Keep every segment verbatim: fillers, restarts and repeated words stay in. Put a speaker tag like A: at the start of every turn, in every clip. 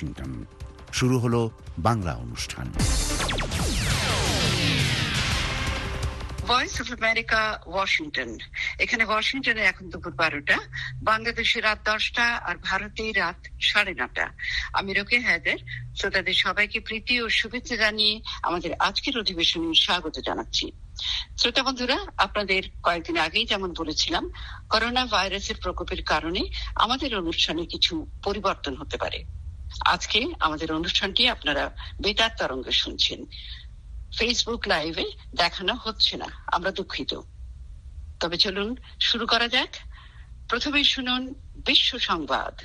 A: Washington. শুরু হলো বাংলা অনুষ্ঠান।
B: Voice of America, Washington. এখানে ওয়াশিংটনে এখন দুপুর বারোটা, বাংলাদেশে রাত দশটা, আর ভারতে রাত সাড়ে নটা। আমি রোকে হায়দার শ্রোতাদের সবাইকে প্রীতি ও শুভেচ্ছা জানিয়ে আমাদের আজকের অধিবেশনে স্বাগত জানাচ্ছি। শ্রোতা বন্ধুরা, আপনাদের কয়েকদিন আগেই যেমন বলেছিলাম, করোনা ভাইরাসের প্রকোপের কারণে আমাদের অনুষ্ঠানে কিছু পরিবর্তন হতে পারে। আজকে আমাদের অনুষ্ঠানটি আপনারা বেতার তরঙ্গে শুনছেন, ফেসবুক লাইভে দেখানো হচ্ছে না, আমরা দুঃখিত। তবে চলুন শুরু করা যাক। প্রথমে শুনুন বিশ্ব সংবাদ।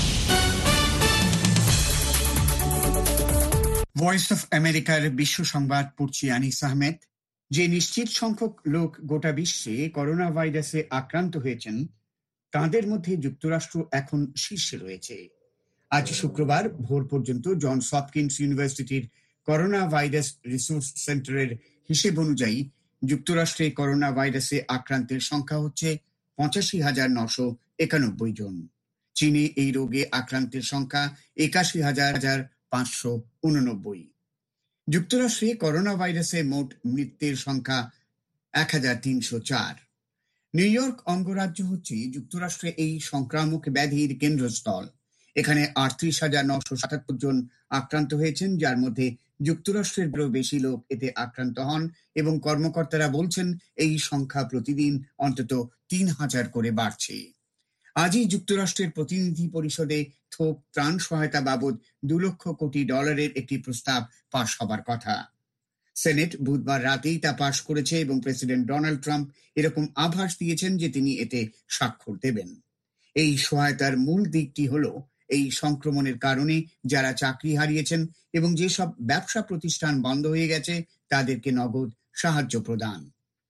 C: ভয়েস অফ আমেরিকার বিশ্ব সংবাদ পড়ছি আনিস আহমেদ। যে নিশ্চিত সংখ্যক লোক গোটা বিশ্বে করোনা ভাইরাসে আক্রান্ত হয়েছেন, তাদের মধ্যে যুক্তরাষ্ট্র এখন শীর্ষে রয়েছে। আজ শুক্রবার ভোর পর্যন্ত জনস হপকিন্স ইউনিভার্সিটির করোনা ভাইরাস রিসোর্স সেন্টারের হিসেব অনুযায়ী যুক্তরাষ্ট্রে করোনা ভাইরাসে আক্রান্তের সংখ্যা হচ্ছে পঁচাশি হাজার নশো একানব্বই জন। চীনে এই রোগে আক্রান্তের সংখ্যা একাশি হাজার হাজার পাঁচশো উননব্বই। যুক্তরাষ্ট্রে করোনা ভাইরাসে মোট মৃত্যুর সংখ্যা এক হাজার তিনশো চার। নিউ ইয়র্ক অঙ্গরাজ্য হচ্ছে যুক্তরাষ্ট্রে এই সংক্রামক ব্যাধির কেন্দ্রস্থল। এখানে আটত্রিশ হাজার নশো সাতাত্তর জন আক্রান্ত হয়েছেন, যার মধ্যে যুক্তরাষ্ট্রের বেশি বেশি লোক এতে আক্রান্ত হন এবং কর্মকর্তারা বলছেন এই সংখ্যা প্রতিদিন অন্তত তিন হাজার করে বাড়ছে। আজই যুক্তরাষ্ট্রের প্রতিনিধি পরিষদে থোক ত্রাণ সহায়তা বাবদ দু লক্ষ কোটি ডলারের একটি প্রস্তাব পাশ হবার কথা। সেনেট বুধবার রাতেই তা পাশ করেছে এবং প্রেসিডেন্ট ডোনাল্ড ট্রাম্প এরকম আভাস দিয়েছেন যে তিনি এতে স্বাক্ষর দেবেন। এই সহায়তার মূল দিকটি হলো এই সংক্রমণের কারণে যারা চাকরি হারিয়েছেন এবং যেসব ব্যবসা প্রতিষ্ঠান বন্ধ হয়ে গেছে তাদেরকে নগদ সাহায্য প্রদান।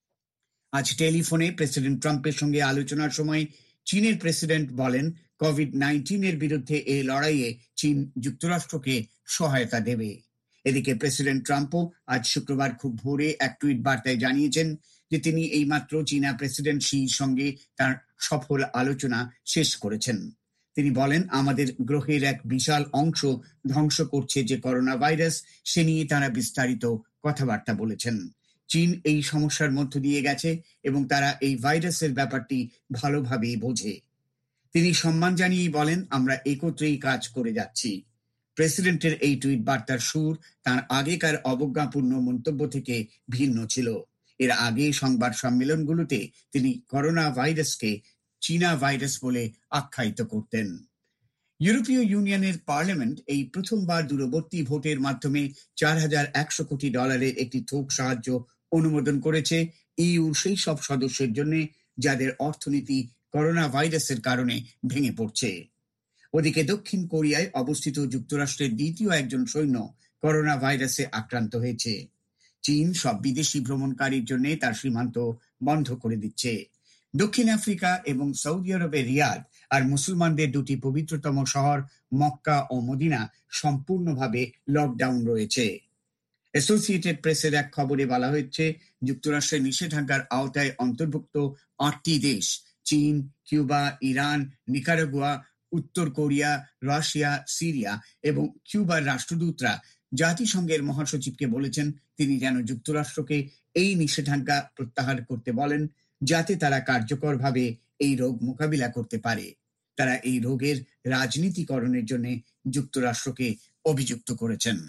C: আজ টেলিফোনে প্রেসিডেন্ট ট্রাম্পের সঙ্গে আলোচনার সময় চীনের প্রেসিডেন্ট বলেন, কোভিড নাইন্টিন এর বিরুদ্ধে এই লড়াইয়ে চীন যুক্তরাষ্ট্রকে সহায়তা দেবে। এদিকে প্রেসিডেন্ট ট্রাম্পও আজ শুক্রবার খুব ভোরে এক টুইট বার্তায় জানিয়েছেন যে তিনি এইমাত্র চীনা প্রেসিডেন্ট শির সঙ্গে তার সফল আলোচনা শেষ করেছেন। তিনি বলেন, আমাদের গ্রহের এক বিশাল অংশ ধ্বংস করছে যে করোনা ভাইরাস, সে নিয়ে তারা বিস্তারিত কথাবার্তা বলেছেন। চীন এই সমস্যার মধ্য দিয়ে গেছে এবং তারা এই ভাইরাসের ব্যাপারটি ভালোভাবেই বোঝে। তিনি সম্মান জানিয়ে বলেন, আমরা একত্রেই কাজ করে যাচ্ছি। প্রেসিডেন্টের এই টুইট বার্তার সুর তার আগেকার অবজ্ঞাপূর্ণ মন্তব্য থেকে ভিন্ন ছিল। এর আগে সংবাদ সম্মেলনগুলোতে তিনি করোনা ভাইরাসকে চীনা ভাইরাস বলে আখ্যায়িত করতেন। ইউরোপীয় ইউনিয়নের পার্লামেন্ট এই প্রথমবার দূরবর্তী ভোটের মাধ্যমে চার হাজার একশো কোটি ডলারের একটি থোক সাহায্য অনুমোদন করেছে ইউর সেই সব সদস্যের জন্য যাদের অর্থনীতি করোনা ভাইরাসের কারণে ভেঙে পড়ছে। ওদিকে দক্ষিণ কোরিয়ায় অবস্থিত যুক্তরাষ্ট্রের দ্বিতীয় একজন সৈন্য করোনা ভাইরাসে আক্রান্ত হয়েছে। চীন সব বিদেশি ভ্রমণকারীর জন্য তার সীমান্ত বন্ধ করে দিচ্ছে। দক্ষিণ আফ্রিকা এবং সৌদি আরবের রিয়াদ আর মুসলমানদের দুটি পবিত্রতম শহর মক্কা ও মদিনা সম্পূর্ণভাবে লকডাউন রয়েছে। অ্যাসোসিয়েটেড প্রেসের এক খবরে বলা হয়েছে, যুক্তরাষ্ট্রের নিষেধাজ্ঞার আওতায় অন্তর্ভুক্ত আটটি দেশ চীন, কিউবা, ইরান, নিকারাগুয়া, উত্তর কোরিয়া, রাশিয়া, সিরিয়া এবং কিউবার রাষ্ট্রদূতরা জাতিসংঘের মহাসচিবকে বলেছেন তিনি যেন যুক্তরাষ্ট্রকে এই নিষেধাজ্ঞা প্রত্যাহার করতে বলেন, যাতে তারা কার্যকরভাবে এই রোগ মোকাবিলা করতে পারে। তারা এই রোগের রাজনীতিকরণের জন্য যুক্তরাষ্ট্রকে অভিযুক্ত করেছেন।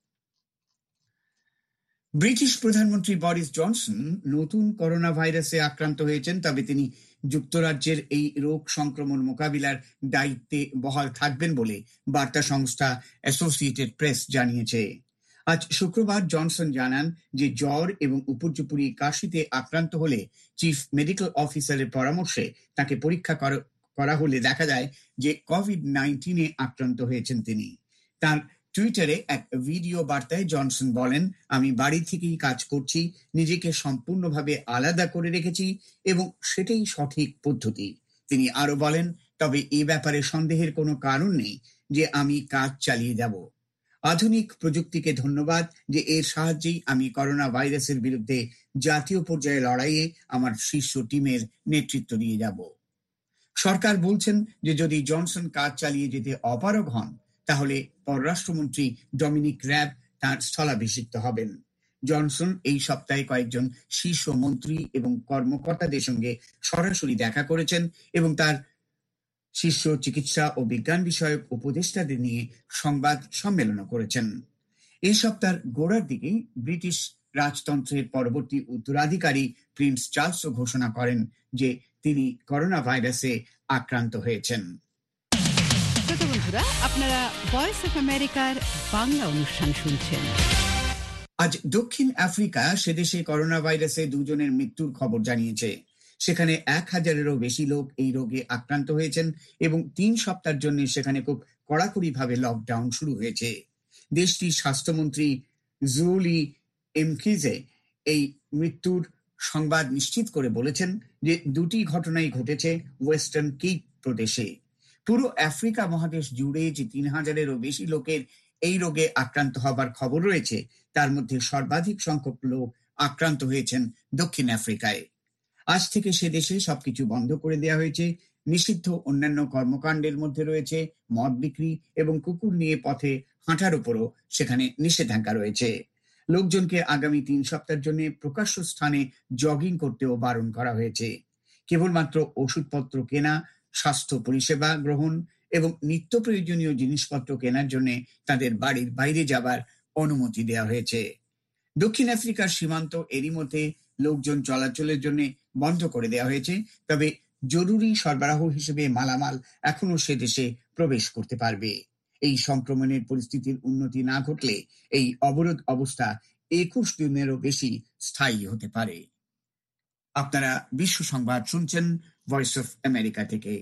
C: ব্রিটিশ প্রধানমন্ত্রী বরিস জনসন নতুন করোনা ভাইরাসে আক্রান্ত হয়েছেন, তবে তিনি যুক্তরাজ্যের এই রোগ সংক্রমণ মোকাবিলার দায়িত্বে বহাল থাকবেন বলে বার্তা সংস্থা অ্যাসোসিয়েটেড প্রেস জানিয়েছে। আজ শুক্রবার জনসন জানান যে জ্বর এবং উপর্যুপরি কাশিতে আক্রান্ত হলে চিফ মেডিকেল অফিসারের পরামর্শে তাকে পরীক্ষা করা হলে দেখা যায় যে কোভিড নাইন্টিনে আক্রান্ত হয়েছেন তিনি। তার টুইটারে এক ভিডিও বার্তায় জনসন বলেন, আমি বাড়ি থেকেই কাজ করছি, নিজেকে সম্পূর্ণভাবে আলাদা করে রেখেছি এবং সেটাই সঠিক পদ্ধতি। তিনি আরো বলেন, তবে এ ব্যাপারে সন্দেহের কোনো কারণ নেই যে আমি কাজ চালিয়ে যাব। আধুনিক প্রযুক্তিকে ধন্যবাদ যে এর সাহায্যেই আমি করোনা ভাইরাসের বিরুদ্ধে জাতীয় পর্যায়ে লড়াইয়ে আমার শীর্ষ টিমের নেতৃত্ব দিয়ে যাব। সরকার বলছেন যে যদি জনসন কাজ চালিয়ে যেতে অপারগ হন তাহলে পররাষ্ট্রমন্ত্রী ডমিনিক র্যাব তাঁর স্থলাভিষিক্ত হবেন। জনসন এই সপ্তাহে কয়েকজন শীর্ষ মন্ত্রী এবং কর্মকর্তাদের সঙ্গে সরাসরি দেখা করেছেন এবং তার শীর্ষ চিকিৎসা ও বিজ্ঞান বিষয়ক উপদেষ্টাদের নিয়ে সংবাদ সম্মেলনও করেছেন। এই সপ্তাহের গোড়ার দিকে ব্রিটিশ রাজতন্ত্রের পরবর্তী উত্তরাধিকারী প্রিন্স চার্লসও ঘোষণা করেন যে তিনি করোনা ভাইরাসে আক্রান্ত হয়েছেন।
D: বন্ধুরা, আপনারা ভয়েস অফ আমেরিকার বাংলা অনুষ্ঠান শুনছেন।
C: আজ দক্ষিণ আফ্রিকা সেদেশে করোনা ভাইরাসে দুজনের মৃত্যুর খবর জানিয়েছে। সেখানে এক হাজারেরও বেশি লোক এই রোগে আক্রান্ত হয়েছেন এবং তিন সপ্তাহের জন্য সেখানে খুব কড়াকড়িভাবে লকডাউন শুরু হয়েছে। দেশটির স্বাস্থ্যমন্ত্রী জুলি এমকিজে এই মৃত্যুর সংবাদ নিশ্চিত করে বলেছেন যে দুটি ঘটনাই ঘটেছে ওয়েস্টার্ন কেপ প্রদেশে। পুরো আফ্রিকা মহাদেশ জুড়ে যে তিন হাজারেরও বেশি লোকের এই রোগে আক্রান্ত হবার খবর রয়েছে, তার মধ্যে সর্বাধিক সংখ্যক লোক আক্রান্ত হয়েছেন দক্ষিণ আফ্রিকায়। আজ থেকে সে দেশে সবকিছু বন্ধ করে দেওয়া হয়েছে। নিষিদ্ধ অন্যান্য কর্মকাণ্ডের মধ্যে রয়েছে মদ বিক্রি এবং কুকুর নিয়ে পথে হাঁটার উপরও সেখানে নিষেধাজ্ঞা রয়েছে। লোকজনকে আগামী তিন সপ্তাহের জন্য প্রকাশ্য স্থানে জগিং করতেও বারণ করা হয়েছে। কেবলমাত্র ওষুধপত্র কেনা, স্বাস্থ্য পরিষেবা গ্রহণ এবং নিত্য প্রয়োজনীয় জিনিসপত্র কেনার জন্য তাদের বাড়ির বাইরে যাবার অনুমতি দেওয়া হয়েছে। দক্ষিণ আফ্রিকার সীমান্ত এরই মধ্যে লোকজন চলাচলের জন্য বন্ধ করে দেওয়া হয়েছে, তবে জরুরি সরবরাহ হিসেবে মালামাল এখনো সে দেশে প্রবেশ করতে পারবে। এই সংক্রমণের পরিস্থিতির উন্নতি না ঘটলে এই অবরোধ অবস্থা একুশ দিনেরও বেশি স্থায়ী হতে পারে। আপনারা বিশ্ব সংবাদ শুনছেন ভয়েস অফ আমেরিকা থেকে।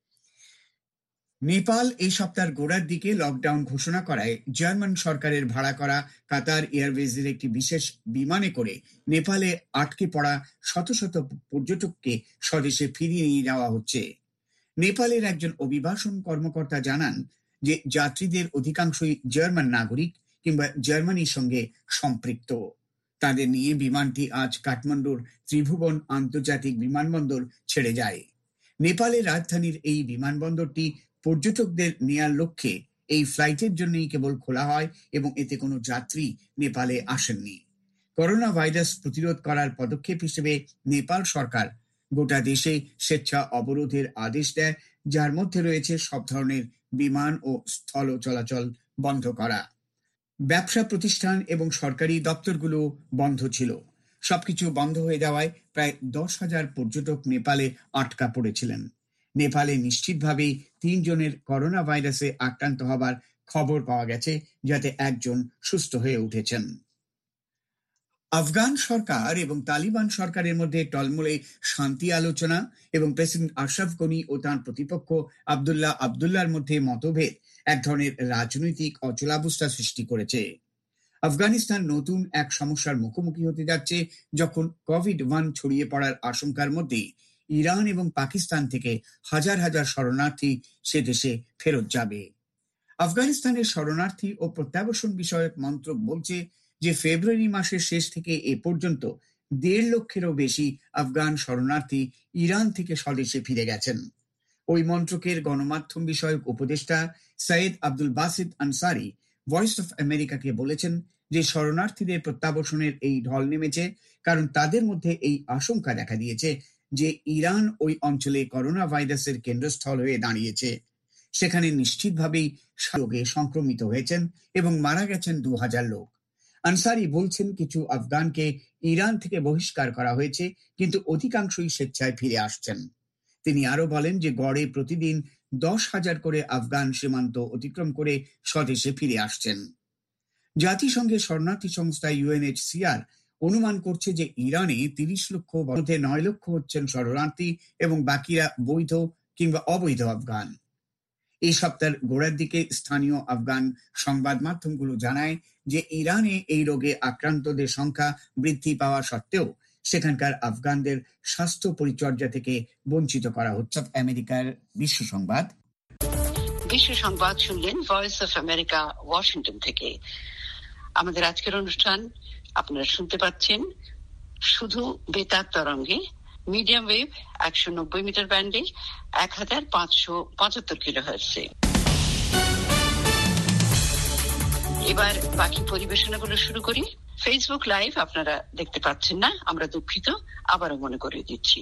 C: নেপাল এই সপ্তাহের গোড়ার দিকে লকডাউন ঘোষণা করায় জার্মান সরকারের ভাড়া করা কাতার এয়ারওয়েজের একটি বিশেষ বিমানে করে নেপালে আটকে পড়া শত শত পর্যটককে স্বদেশে ফিরিয়ে নিয়ে যাওয়া হচ্ছে। নেপালের একজন অভিবাসন কর্মকর্তা জানান যে যাত্রীদের অধিকাংশই জার্মান নাগরিক কিংবা জার্মানির সঙ্গে সম্পৃক্ত। তাদের নিয়ে বিমানটি আজ কাঠমান্ডুর ত্রিভুবন আন্তর্জাতিক বিমানবন্দর ছেড়ে যায়। নেপালের রাজধানীর এই বিমানবন্দরটি পর্যটকদের নেয়ার লক্ষ্যে এই ফ্লাইটের জন্যই কেবল খোলা হয় এবং এতে কোনো যাত্রী নেপালে আসেননি। করোনা ভাইরাস প্রতিরোধ করার পদক্ষেপ হিসেবে নেপাল সরকার গোটা দেশে স্বেচ্ছা অবরোধের আদেশ দেয়, যার মধ্যে রয়েছে সব ধরনের বিমান ও স্থল চলাচল বন্ধ করা। ব্যবসা প্রতিষ্ঠান এবং সরকারি দপ্তরগুলো বন্ধ ছিল। সবকিছু বন্ধ হয়ে যাওয়ায় প্রায় দশ হাজার পর্যটক নেপালে আটকা পড়েছিলেন। নেপালে নিশ্চিতভাবেই তিনজনের করোনা ভাইরাসে আক্রান্ত হবার খবর পাওয়া গেছে, যাতে একজন সুস্থ হয়ে উঠেছেন। আফগান সরকার এবং তালিবান সরকারের মধ্যে টলমলে শান্তি আলোচনা এবং প্রেসিডেন্ট আশরাফ গনি ও তাঁর প্রতিপক্ষ আবদুল্লাহ আবদুল্লাহর মধ্যে মতভেদ এক ধরনের রাজনৈতিক অচলাবস্থা সৃষ্টি করেছে। আফগানিস্তান নতুন এক সমস্যার মুখোমুখি হতে যাচ্ছে, যখন কোভিড ওয়ান ছড়িয়ে পড়ার আশঙ্কার মধ্যে ইরান এবং পাকিস্তান থেকে হাজার হাজার শরণার্থী সে দেশে ফেরত যাবে। আফগানিস্তানের শরণার্থী ও প্রত্যাবাসন বিষয়ক মন্ত্রক বলছে যে ফেব্রুয়ারি মাসের শেষ থেকে এ পর্যন্ত দেড় লক্ষেরও বেশি আফগান শরণার্থী ইরান থেকে স্বদেশে ফিরে গেছেন। ওই মন্ত্রকের গণমাধ্যম বিষয়ক উপদেষ্টা সৈয়দ আব্দুল বাসিত আনসারি ভয়েস অফ আমেরিকাকে বলেছেন যে শরণার্থীদের প্রত্যাবাসনের এই ঢল নেমেছে কারণ তাদের মধ্যে এই আশঙ্কা দেখা দিয়েছে যে ইরান ওই অঞ্চলে করোনা ভাইরাসের কেন্দ্রস্থল হয়ে দাঁড়িয়েছে। সেখানে নিশ্চিতভাবেই রোগে সংক্রমিত হয়েছেন এবং মারা গেছেন দু হাজার লোক। আনসারি বলছেন কিছু আফগানকে ইরান থেকে বহিষ্কার করা হয়েছে, কিন্তু অধিকাংশই স্বেচ্ছায় ফিরে আসছেন। তিনি আরো বলেন যে গড়ে প্রতিদিন দশ হাজার করে আফগান সীমান্ত অতিক্রম করে স্বদেশে ফিরে আসছেন। জাতিসংঘের শরণার্থী সংস্থা ইউএনএইচসিআর অনুমান করছে যে ইরানে তিরিশ লক্ষ মধ্যে নয় লক্ষ হচ্ছেন শরণার্থী এবং বাকিরা বৈধ কিংবা অবৈধ আফগান। এই সপ্তাহের গোড়ার দিকে স্থানীয় আফগান সংবাদ মাধ্যমগুলো জানায় যে ইরানে এই রোগে আক্রান্তদের সংখ্যা বৃদ্ধি পাওয়া সত্ত্বেও সেখানকার আফগানদের স্বাস্থ্য পরিচর্যা থেকে বঞ্চিত করা হচ্ছে। আমেরিকার বিশ্ব সংবাদ
B: বিশ্ব সংবাদ শুনলেন ভয়েস অফ আমেরিকা ওয়াশিংটন থেকে। আমাদের আজকের অনুষ্ঠান আপনারা শুনতে পাচ্ছেন শুধু বেতার তরঙ্গে, মিডিয়াম ওয়েভ একশো নব্বই মিটার ব্যান্ডে এক হাজার পাঁচশো পঁচাত্তর কিলো হার্টজে। এবার বাকি পরিবেশনাগুলো শুরু করি। ফেসবুক লাইভ আপনারা দেখতে পাচ্ছেন না, আমরা দুঃখিত, আবারও মনে করে দিচ্ছি।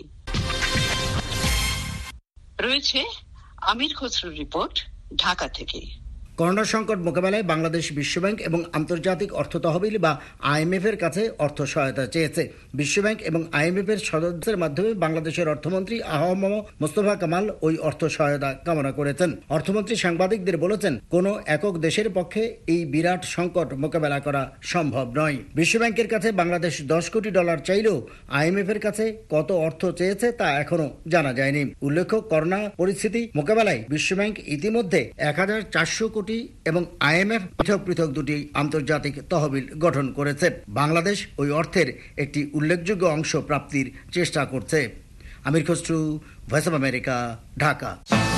B: রয়েছে আমির খসরুর রিপোর্ট ঢাকা থেকে।
E: করোনা সংকট মোকাবেলায় বাংলাদেশ বিশ্বব্যাংক এবং আন্তর্জাতিক অর্থ তহবিল বা আইএমএফ এর কাছে অর্থ সহায়তা চেয়েছে। বিশ্বব্যাংক এবং আইএমএফ এর সদস্যদের মাধ্যমে বাংলাদেশের অর্থমন্ত্রী আহম মোস্তফা কামাল ওই অর্থ সহায়তা কামনা করেছেন। অর্থমন্ত্রী সাংবাদিকদের বলেছেন, কোনো একক দেশের পক্ষে এই বিরাট সংকট মোকাবেলা করা সম্ভব নয়। বিশ্বব্যাংকের কাছে বাংলাদেশ দশ কোটি ডলার চাইলেও আইএমএফ এর কাছে কত অর্থ চেয়েছে তা এখনো জানা যায়নি। উল্লেখ্য, করোনা পরিস্থিতি মোকাবেলায় বিশ্বব্যাংক ইতিমধ্যে এক হাজার চারশো কোটি এবং আইএমএফ পৃথক পৃথক দুটি আন্তর্জাতিক তহবিল গঠন করেছে। বাংলাদেশ ওই অর্থের একটি উল্লেখযোগ্য অংশ প্রাপ্তির চেষ্টা করছে। Amir Khasru, Voice of America, Dhaka.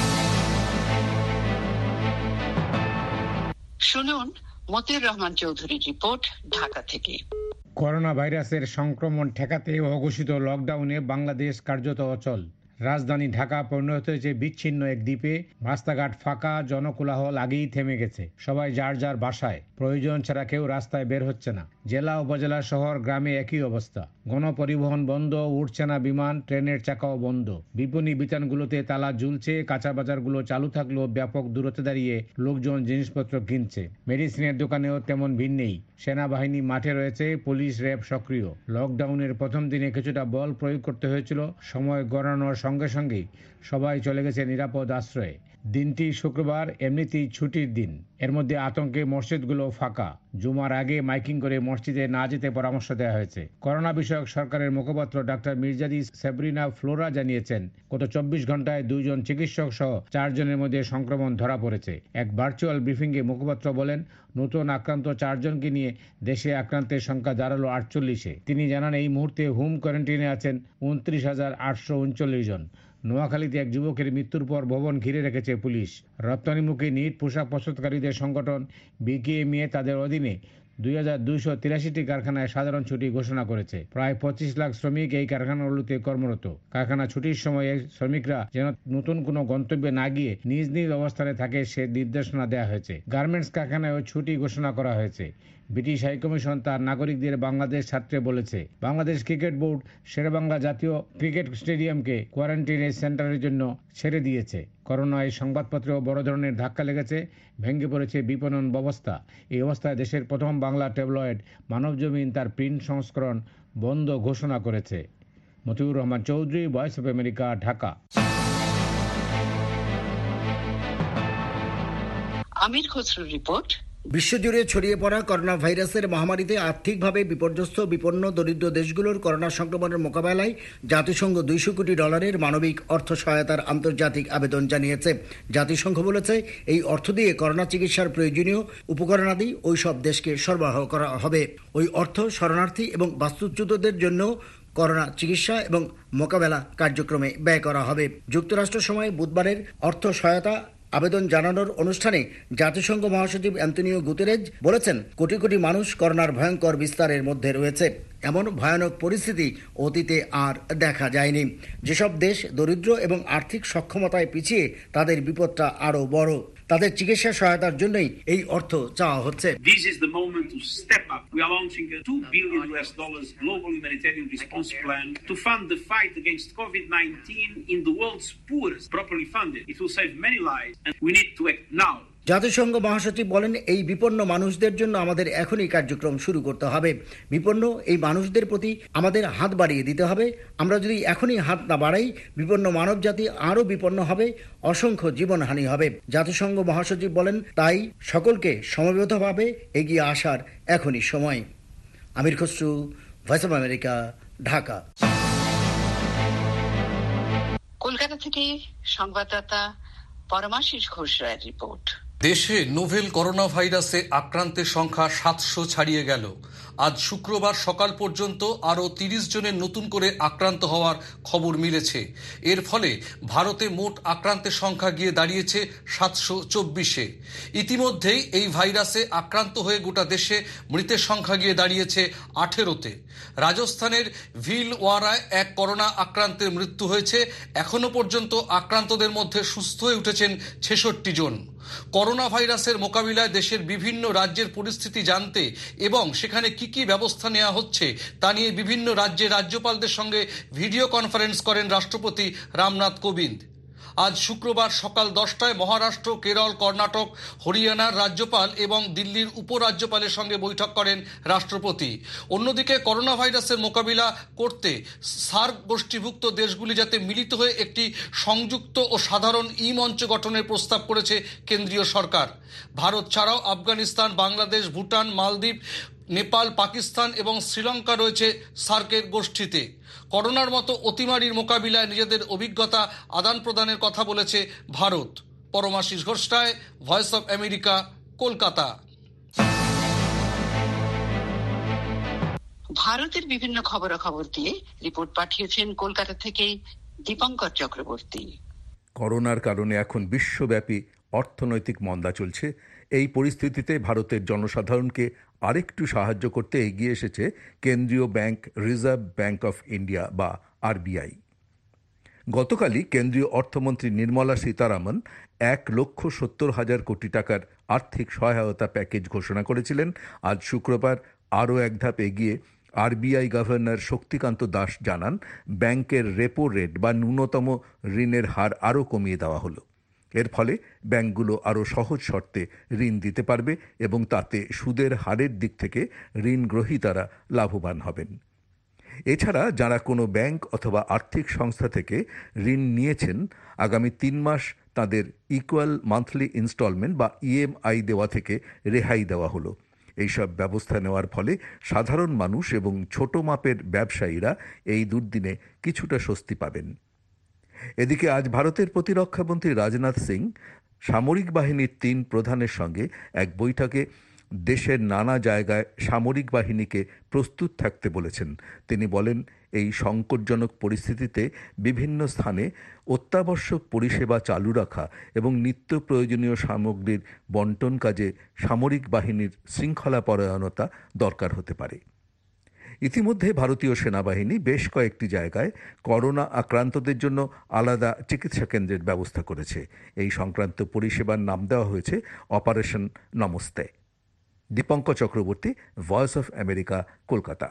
B: শুনুন মতিউর রহমান চৌধুরীর রিপোর্ট ঢাকা থেকে।
F: করোনা ভাইরাসের সংক্রমণ ঠেকাতে অঘোষিত লকডাউনে বাংলাদেশ কার্যত অচল। রাজধানী ঢাকা পরিণত হয়েছে বিচ্ছিন্ন এক দ্বীপে। রাস্তাঘাট ফাঁকা, জনকোলাহল আগেই থেমে গেছে। সবাই যার যার বাসায়, প্রয়োজন ছাড়া কেউ রাস্তায় বের হচ্ছে না। জেলা, উপজেলা, শহর, গ্রামে একই অবস্থা। গণপরিবহন বন্ধ, উঠছে না বিমান, ট্রেনের চাকাও বন্ধ। বিপণী বিতানগুলোতে তালা ঝুলছে। কাঁচা বাজারগুলো চালু থাকলেও ব্যাপক দূরত্বে দাঁড়িয়ে লোকজন জিনিসপত্র কিনছে। মেডিসিনের দোকানেও তেমন ভিড় নেই। সেনাবাহিনী মাঠে রয়েছে, পুলিশ, র্যাব সক্রিয়। লকডাউনের প্রথম দিনে কিছুটা বল প্রয়োগ করতে হয়েছিল। সময় গড়ানোর সঙ্গে সঙ্গেই সবাই চলে গেছে নিরাপদ আশ্রয়ে। দিনটি শুক্রবার, এমনিতেই ছুটির দিন। এর মধ্যে আতঙ্কে মসজিদগুলো ফাঁকা। জুমার আগে মাইকিং করে মসজিদে না যেতে পরামর্শ দেওয়া হয়েছে। করোনা বিষয়ক সরকারের মুখপাত্র ডাক্তার মির্জাদি সেব্রিনা ফ্লোরা জানিয়েছেন, গত চব্বিশ ঘন্টায় দুইজন চিকিৎসক সহ চারজনের মধ্যে সংক্রমণ ধরা পড়েছে। এক ভার্চুয়াল ব্রিফিংয়ে মুখপাত্র বলেন, নতুন আক্রান্ত চারজনকে নিয়ে দেশে আক্রান্তের সংখ্যা দাঁড়ালো আটচল্লিশে। তিনি জানান, এই মুহূর্তে হোম কোয়ারেন্টাইনে আছেন উনত্রিশ হাজার আটশো উনচল্লিশ জন। নোয়াখালীতে এক যুবকের মৃত্যুর পর ভবন ঘিরে রেখেছে পুলিশ। রপ্তানিমুখী নিট পোশাক প্রস্তুতকারীদের সংগঠন বিকেএমইএ তাদের অধীনে দুই হাজার দুইশো তিরাশিটি কারখানায় সাধারণ ছুটি ঘোষণা করেছে। প্রায় পঁচিশ লাখ শ্রমিক এই কারখানাগুলোতে কর্মরত। কারখানা ছুটির সময়ে শ্রমিকরা যেন নতুন কোনো গন্তব্যে না গিয়ে নিজ নিজ অবস্থানে থাকে সে নির্দেশনা দেওয়া হয়েছে। গার্মেন্টস কারখানায়ও ছুটি ঘোষণা করা হয়েছে। ব্রিটিশ হাইকমিশন তার নাগরিকদের বাংলাদেশ ছাড়তে বলেছে। বাংলাদেশ ক্রিকেট বোর্ড শেরেবাংলা জাতীয় ক্রিকেট স্টেডিয়ামকে কোয়ারেন্টাইন সেন্টারের জন্য ছেড়ে দিয়েছে। করোনায় সংবাদপত্রেও বড় ধরনের ধাক্কা লেগেছে। ভেঙে পড়েছে বিপণন ব্যবস্থা। এই অবস্থায় দেশের প্রথম বাংলা ট্যাবলয়েড মানবজমিন তার প্রিন্ট সংস্করণ বন্ধ ঘোষণা করেছে। Matiur Rahman Chowdhury, Voice of America, Dhaka.
B: Amir খসরুর রিপোর্ট।
E: বিশ্বজুড়ে ছড়িয়ে পড়া করোনা ভাইরাসের মহামারীতে আর্থিকভাবে বিপর্যস্ত বিপন্ন দরিদ্র দেশগুলোর করোনা সংক্রমণের মোকাবেলায় জাতিসংঘ দুইশো কোটি ডলারের মানবিক অর্থ সহায়তার আন্তর্জাতিক আবেদন জানিয়েছে। জাতিসংঘ বলেছে, এই অর্থ দিয়ে করোনা চিকিৎসার প্রয়োজনীয় উপকরণাদি ওই সব দেশকে সরবরাহ করা হবে। ওই অর্থ শরণার্থী এবং বাস্তুচ্যুতদের জন্য করোনা চিকিৎসা এবং মোকাবেলা কার্যক্রমে ব্যয় করা হবে। যুক্তরাষ্ট্র সময় বুধবারের অর্থ সহায়তা আবেদন জানানোর অনুষ্ঠানে জাতিসংঘ মহাসচিব অ্যান্তনিও গুতেরেজ বলেছেন, কোটি কোটি মানুষ করোনার ভয়ঙ্কর বিস্তারের মধ্যে রয়েছে। এমন ভয়ানক পরিস্থিতি অতীতে আর দেখা যায়নি। যেসব দেশ দরিদ্র এবং আর্থিক সক্ষমতায় পিছিয়ে, তাদের বিপদটা আরো বড়। তাদের চিকিৎসা সহায়তার জন্যই এই অর্থ চাওয়া হচ্ছে।
G: This is the moment to step up. We are launching a two billion U S dollars global humanitarian response plan to fund the fight against COVID nineteen in the world's poorest. Properly funded, it will save many lives, and we need to act now.
E: জাতিসংঘ মহাসচিব বলেন, এই বিপন্ন মানুষদের জন্য আমাদের এখনই কার্যক্রম শুরু করতে হবে। বিপন্ন এই মানুষদের প্রতি আমাদের হাত বাড়িয়ে দিতে হবে। আমরা যদি এখনই হাত না বাড়াই, বিপন্ন মানব জাতি আরও বিপন্ন হবে, অসংখ্য জীবনহানি হবে। জাতিসংঘ মহাসচিব বলেন, তাই সকলকে সমবেতভাবে এগিয়ে আসার এখনই সময়। Amir Khasru, Voice of America, Dhaka.
B: Kolkata থেকে সংবাদদাতা পরমাশিস ঘোষ রায়ের রিপোর্ট।
H: দেশে নোভেল করোনা ভাইরাসে আক্রান্তের সংখ্যা সাতশো ছাড়িয়ে গেল। আজ শুক্রবার সকাল পর্যন্ত আরও তিরিশ জনের নতুন করে আক্রান্ত হওয়ার খবর মিলেছে। এর ফলে ভারতে মোট আক্রান্তের সংখ্যা গিয়ে দাঁড়িয়েছে সাতশো চব্বিশে। ইতিমধ্যেই এই ভাইরাসে আক্রান্ত হয়ে গোটা দেশে মৃতের সংখ্যা গিয়ে দাঁড়িয়েছে আঠেরোতে। রাজস্থানের ভিলওয়ারায় এক করোনা আক্রান্তের মৃত্যু হয়েছে। এখনো পর্যন্ত আক্রান্তদের মধ্যে সুস্থ হয়ে উঠেছেন ছেষট্টি জন। করোনা ভাইরাসের মোকাবিলায় দেশের বিভিন্ন রাজ্যের পরিস্থিতি জানতে এবং সেখানে কি কি ব্যবস্থা নেওয়া হচ্ছে তা নিয়ে বিভিন্ন রাজ্যের রাজ্যপালদের সঙ্গে ভিডিও কনফারেন্স করেন রাষ্ট্রপতি রামনাথ কোবিন্দ। আজ শুক্রবার সকাল দশটায় মহারাষ্ট্র, কেরল, কর্ণাটক, হরিয়ানার রাজ্যপাল এবং দিল্লির উপরাজ্যপালের সঙ্গে বৈঠক করেন রাষ্ট্রপতি। অন্যদিকে করোনা ভাইরাসের মোকাবিলা করতে সার্ক গোষ্ঠীভুক্ত দেশগুলি যাতে মিলিত হয়ে একটি সংযুক্ত ও সাধারণ ই মঞ্চ গঠনের প্রস্তাব করেছে কেন্দ্রীয় সরকার। ভারত ছাড়াও আফগানিস্তান, বাংলাদেশ, ভুটান, মালদ্বীপ, নেপাল, পাকিস্তান এবং শ্রীলঙ্কা রয়েছে সার্কের গোষ্ঠীতে। করোনার মতো অতিমারির মোকাবিলায় নিজেদের অভিজ্ঞতা আদান প্রদানের কথা বলেছে Bharat. Paramashis Ghosh Roy, Voice of America, Kolkata.
B: ভারতের বিভিন্ন খবরাখবর দিয়ে রিপোর্ট পাঠিয়েছেন কলকাতা থেকে দীপঙ্কর চক্রবর্তী।
I: করোনার কারণে এখন বিশ্বব্যাপী অর্থনৈতিক মন্দা চলছে। এই পরিস্থিতিতে ভারতের জনসাধারণকে আরেকটু সাহায্য করতে এগিয়ে এসেছে কেন্দ্রীয় bank Reserve Bank of India বা আরবিআই। গতকালই কেন্দ্রীয় অর্থমন্ত্রী নির্মলা সীতারামন এক লক্ষ সত্তর হাজার কোটি টাকার আর্থিক সহায়তা প্যাকেজ ঘোষণা করেছিলেন। আজ শুক্রবার আরও এক ধাপ এগিয়ে আরবিআই গভর্নর শক্তিকান্ত দাস জানান, ব্যাংকের রেপো রেট বা ন্যূনতম ঋণের হার আরও কমিয়ে দেওয়া হলো। এর ফলে ব্যাংকগুলো আরও সহজ শর্তে ঋণ দিতে পারবে এবং তাতে সুদের হারের দিক থেকে ঋণ গ্রহীতারা লাভবান হবেন। এছাড়া যারা কোনো ব্যাংক অথবা আর্থিক সংস্থা থেকে ঋণ নিয়েছেন, আগামী তিন মাস তাদের ইকুয়াল মান্থলি ইনস্টলমেন্ট বা ইএমআই দেওয়া থেকে রেহাই দেওয়া হলো। এইসব ব্যবস্থা নেওয়ার ফলে সাধারণ মানুষ এবং ছোট মাপের ব্যবসায়ীরা এই দুর্দিনে কিছুটা স্বস্তি পাবেন। এদিকে আজ ভারতের প্রতিরক্ষামন্ত্রী রাজনাথ সিং সামরিক বাহিনীর তিন প্রধানের সঙ্গে এক বৈঠকে দেশের নানা জায়গায় সামরিক বাহিনীকে প্রস্তুত থাকতে বলেছেন। তিনি বলেন, এই সংকটজনক পরিস্থিতিতে বিভিন্ন স্থানে অত্যাবশ্যক পরিষেবা চালু রাখা এবং নিত্য প্রয়োজনীয় সামগ্রীর বন্টন কাজে সামরিক বাহিনীর শৃঙ্খলা পরায়ণতা দরকার হতে পারে। ইতিমধ্যে ভারতীয় সেনাবাহিনী বেশ কয়েকটি জায়গায় করোনা আক্রান্তদের জন্য আলাদা চিকিৎসা কেন্দ্রের ব্যবস্থা করেছে। এই সংক্রান্ত পরিষেবার নাম দেওয়া হয়েছে operation Namaste. Dipankar Chakraborty, Voice of America, Kolkata.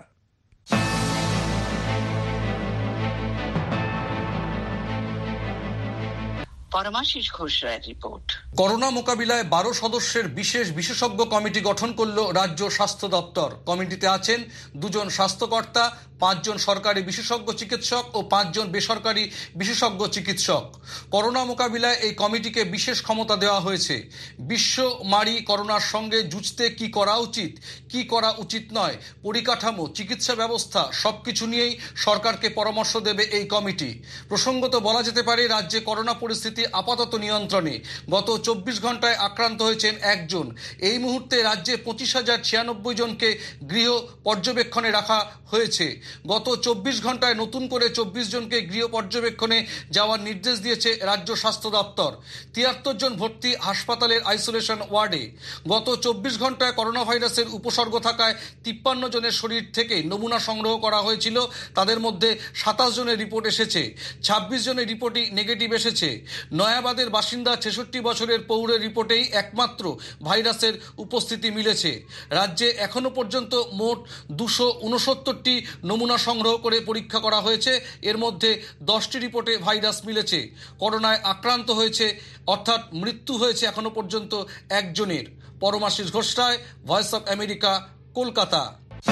B: Paramashis Ghosh রায়ের রিপোর্ট।
H: করোনা মোকাবিলায় বারো সদস্যের বিশেষ বিশেষজ্ঞ কমিটি গঠন করল রাজ্য স্বাস্থ্য দপ্তর। কমিটিতে আছেন দুজন স্বাস্থ্যকর্তা, পাঁচজন সরকারি বিশেষজ্ঞ চিকিৎসক ও পাঁচজন বেসরকারি বিশেষজ্ঞ চিকিৎসক। করোনা মোকাবিলায় এই কমিটিকে বিশেষ ক্ষমতা দেওয়া হয়েছে। বিশ্বমারী করোনার সঙ্গে যুঝতে কি করা উচিত, কি করা উচিত নয়, পরিকাঠামো, চিকিৎসা ব্যবস্থা সবকিছু নিয়েই সরকারকে পরামর্শ দেবে এই কমিটি। প্রসঙ্গত বলা যেতে পারে, রাজ্যে করোনা পরিস্থিতি আপাতত নিয়ন্ত্রণে। গত চব্বিশ ঘন্টায় আক্রান্ত হয়েছেন একজন। এই মুহূর্তে রাজ্যে পঁচিশ হাজার ছিয়ানব্বই জনকে গৃহ পর্যবেক্ষণে রাখা হয়েছে। গত চব্বিশ ঘন্টায় নতুন করে চব্বিশ জনকে গৃহ পর্যবেক্ষণে যাওয়ার নির্দেশ দিয়েছে রাজ্য স্বাস্থ্য দপ্তর। তিয়াত্তর জন ভর্তি হাসপাতালের আইসোলেশন ওয়ার্ডে। গত চব্বিশ ঘন্টায় করোনা ভাইরাসের উপসর্গ থাকায় তিপ্পান্ন জনের শরীর থেকে নমুনা সংগ্রহ করা হয়েছিল। তাদের মধ্যে সাতাশ জনের রিপোর্ট এসেছে, ছাব্বিশ জনের রিপোর্টই নেগেটিভ এসেছে। নয়াবাদের বাসিন্দা ছেষট্টি বছরের পৌরের রিপোর্টেই একমাত্র ভাইরাসের উপস্থিতি মিলেছে। রাজ্যে এখনো পর্যন্ত মোট দুশো উনসত্তরটি নমুনা সংগ্রহ করে পরীক্ষা করা হয়েছে। এর মধ্যে দশটি রিপোর্টে ভাইরাস মিলেছে। করোনায় আক্রান্ত হয়েছে অর্থাৎ মৃত্যু হয়েছে এখনো পর্যন্ত একজনের। Paramashis Ghosh Roy, Voice of America, Kolkata.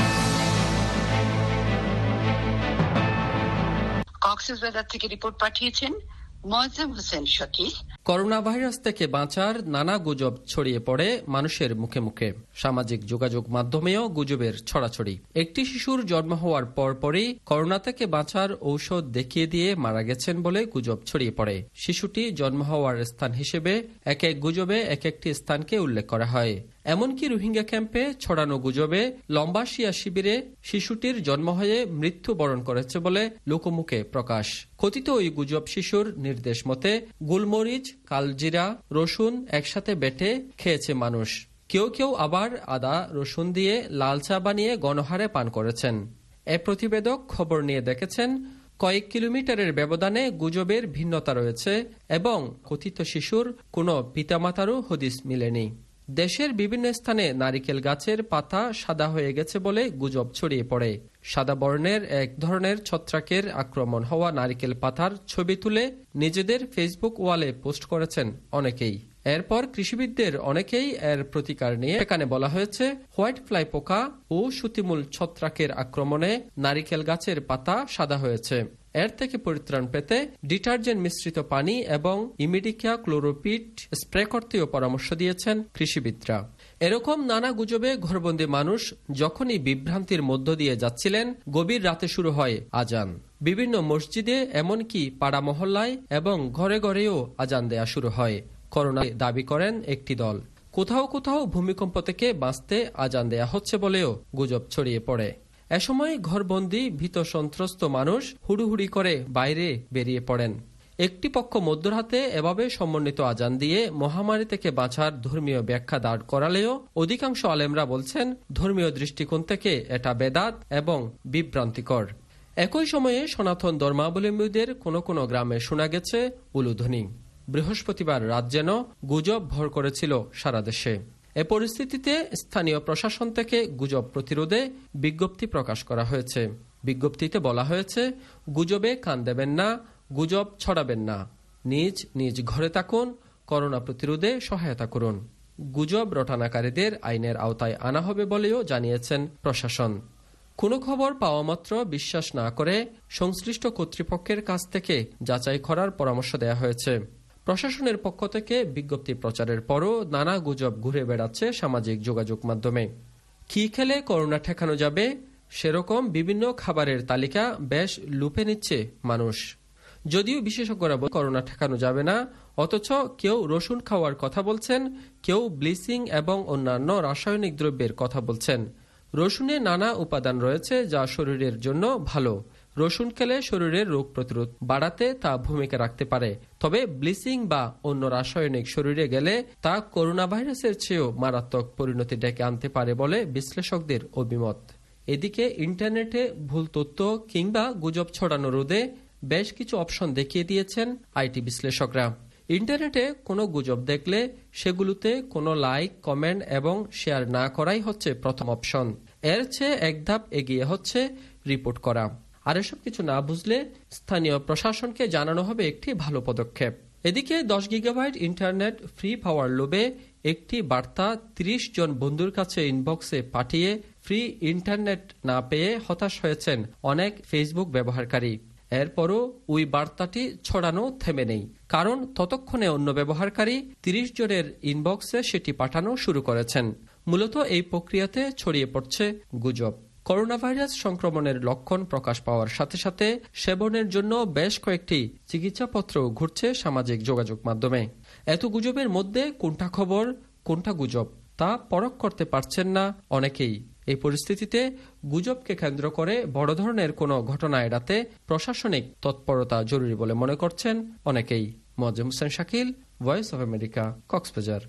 B: Cox's Bazar থেকে রিপোর্ট পাঠিয়েছেন ময়জাম হোসেন শকী।
J: করোনা ভাইরাস থেকে বাঁচার নানা গুজব ছড়িয়ে পড়ে মানুষের মুখে মুখে। সামাজিক যোগাযোগ মাধ্যমেও গুজবের ছড়াছড়ি। একটি শিশুর জন্ম হওয়ার পরপরই করোনা থেকে বাঁচার ঔষধ দেখিয়ে দিয়ে মারা গেছেন বলে গুজব ছড়িয়ে পড়ে। শিশুটি জন্ম হওয়ার স্থান হিসেবে এক এক গুজবে এক একটি স্থানকে উল্লেখ করা হয়। এমনকি রোহিঙ্গা ক্যাম্পে ছড়ানো গুজবে লম্বাসিয়া শিবিরে শিশুটির জন্ম হয়ে মৃত্যু বরণ করেছে বলে লোকমুখে প্রকাশ। কথিত ওই গুজব শিশুর নির্দেশ মতে গুলমরিচ, কালজিরা, রসুন একসাথে বেটে খেয়েছে মানুষ। কেউ কেউ আবার আদা রসুন দিয়ে লাল চা বানিয়ে গণহারে পান করেছেন। এ প্রতিবেদক খবর নিয়ে দেখেছেন কয়েক কিলোমিটারের ব্যবধানে গুজবের ভিন্নতা রয়েছে এবং কথিত শিশুর কোনো পিতামাতারও হদিস মিলেনি। দেশের বিভিন্ন স্থানে নারিকেল গাছের পাতা সাদা হয়ে গেছে বলে গুজব ছড়িয়ে পড়ে। সাদা বর্ণের এক ধরনের ছত্রাকের আক্রমণ হওয়া নারিকেল পাতার ছবি তুলে নিজেদের ফেসবুক ওয়ালে পোস্ট করেছেন অনেকেই। এরপর কৃষিবিদদের অনেকেই এর প্রতিকার নিয়ে এখানে বলা হয়েছে হোয়াইট ফ্লাই পোকা ও সুতিমূল ছত্রাকের আক্রমণে নারিকেল গাছের পাতা সাদা হয়েছে। এর থেকে পরিত্রাণ পেতে ডিটারজেন্ট মিশ্রিত পানি এবং ইমিডিকা ক্লোরোপিড স্প্রে করতেও পরামর্শ দিয়েছেন কৃষিবিদরা। এরকম নানা গুজবে ঘরবন্দি মানুষ যখনই বিভ্রান্তির মধ্য দিয়ে যাচ্ছিলেন, গভীর রাতে শুরু হয় আজান। বিভিন্ন মসজিদে এমনকি পাড়া মহল্লায় এবং ঘরে ঘরেও আজান দেয়া শুরু হয়। করোনা দাবি করেন একটি দল। কোথাও কোথাও ভূমিকম্প থেকে বাঁচতে আজান দেয়া হচ্ছে বলেও গুজব ছড়িয়ে পড়ে। এ সময় ঘরবন্দি ভীত সন্ত্রস্ত মানুষ হুড়ুহুড়ি করে বাইরে বেরিয়ে পড়েন। একটি পক্ষ মধ্যরাতে এভাবে সমন্বিত আজান দিয়ে মহামারী থেকে বাঁচার ধর্মীয় ব্যাখ্যা দাঁড় করালেও অধিকাংশ আলেমরা বলছেন ধর্মীয় দৃষ্টিকোণ থেকে এটা বেদাত এবং বিভ্রান্তিকর। একই সময়ে সনাতন ধর্মাবলম্বীদের কোনো কোনো গ্রামে শোনা গেছে উলুধ্বনি। বৃহস্পতিবার রাত যেন গুজব ভর করেছিল সারা দেশে। এ পরিস্থিতিতে স্থানীয় প্রশাসন থেকে গুজব প্রতিরোধে বিজ্ঞপ্তি প্রকাশ করা হয়েছে। বিজ্ঞপ্তিতে বলা হয়েছে, গুজবে কান দেবেন না, গুজব ছড়াবেন না, নিজ নিজ ঘরে থাকুন, করোনা প্রতিরোধে সহায়তা করুন। গুজব রটানাকারীদের আইনের আওতায় আনা হবে বলেও জানিয়েছেন প্রশাসন। কোনো খবর পাওয়া মাত্র বিশ্বাস না করে সংশ্লিষ্ট কর্তৃপক্ষের কাছ থেকে যাচাই করার পরামর্শ দেওয়া হয়েছে। প্রশাসনের পক্ষ থেকে বিজ্ঞপ্তি প্রচারের পরও নানা গুজব ঘুরে বেড়াচ্ছে সামাজিক যোগাযোগ মাধ্যমে। কি খেলে করোনা ঠেকানো যাবে সেরকম বিভিন্ন খাবারের তালিকা বেশ লুপে নিচ্ছে মানুষ। যদিও বিশেষজ্ঞরা বলেন করোনা ঠেকানো যাবে না, অথচ কেউ রসুন খাওয়ার কথা বলছেন, কেউ ব্লিচিং এবং অন্যান্য রাসায়নিক দ্রব্যের কথা বলছেন। রসুনে নানা উপাদান রয়েছে যা শরীরের জন্য ভালো। রসুন খেলে শরীরের রোগ প্রতিরোধ বাড়াতে তা ভূমিকা রাখতে পারে। তবে ব্লিচিং বা অন্য রাসায়নিক শরীরে গেলে তা করোনা ভাইরাসের চেয়েও মারাত্মক পরিণতি ডেকে আনতে পারে বলে বিশ্লেষকদের অভিমত। এদিকে ইন্টারনেটে ভুল তথ্য কিংবা গুজব ছড়ানো রোধে বেশ কিছু অপশন দেখিয়ে দিয়েছেন আইটি বিশ্লেষকরা। ইন্টারনেটে কোনো গুজব দেখলে সেগুলোতে কোনো লাইক, কমেন্ট এবং শেয়ার না করাই হচ্ছে প্রথম অপশন। এর চেয়ে এক ধাপ এগিয়ে হচ্ছে রিপোর্ট করা। আর এসব কিছু না বুঝলে স্থানীয় প্রশাসনকে জানানো হবে একটি ভালো পদক্ষেপ। এদিকে দশ গিগাবাইট ইন্টারনেট ফ্রি পাওয়ার লোভে একটি বার্তা ত্রিশ জন বন্ধুর কাছে ইনবক্সে পাঠিয়ে ফ্রি ইন্টারনেট না পেয়ে হতাশ হয়েছেন অনেক ফেসবুক ব্যবহারকারী। এরপরও ওই বার্তাটি ছড়ানো থেমে নেই, কারণ ততক্ষণে অন্য ব্যবহারকারী ত্রিশ জনের ইনবক্সে সেটি পাঠানো শুরু করেছেন। মূলত এই প্রক্রিয়াতে ছড়িয়ে পড়ছে গুজব। করোনা ভাইরাস সংক্রমণের লক্ষণ প্রকাশ পাওয়ার সাথে সাথে সেবনের জন্য বেশ কয়েকটি চিকিৎসাপত্র ঘুরছে সামাজিক যোগাযোগ মাধ্যমে। এত গুজবের মধ্যে কোনটা খবর কোনটা গুজব তা পরখ করতে পারছেন না অনেকেই। এই পরিস্থিতিতে গুজবকে কেন্দ্র করে বড় ধরনের কোনো ঘটনা এড়াতে প্রশাসনিক তৎপরতা জরুরি বলে মনে করছেন অনেকেই। Moazzem Hossain Shakil, Voice of America, Cox's Bazar.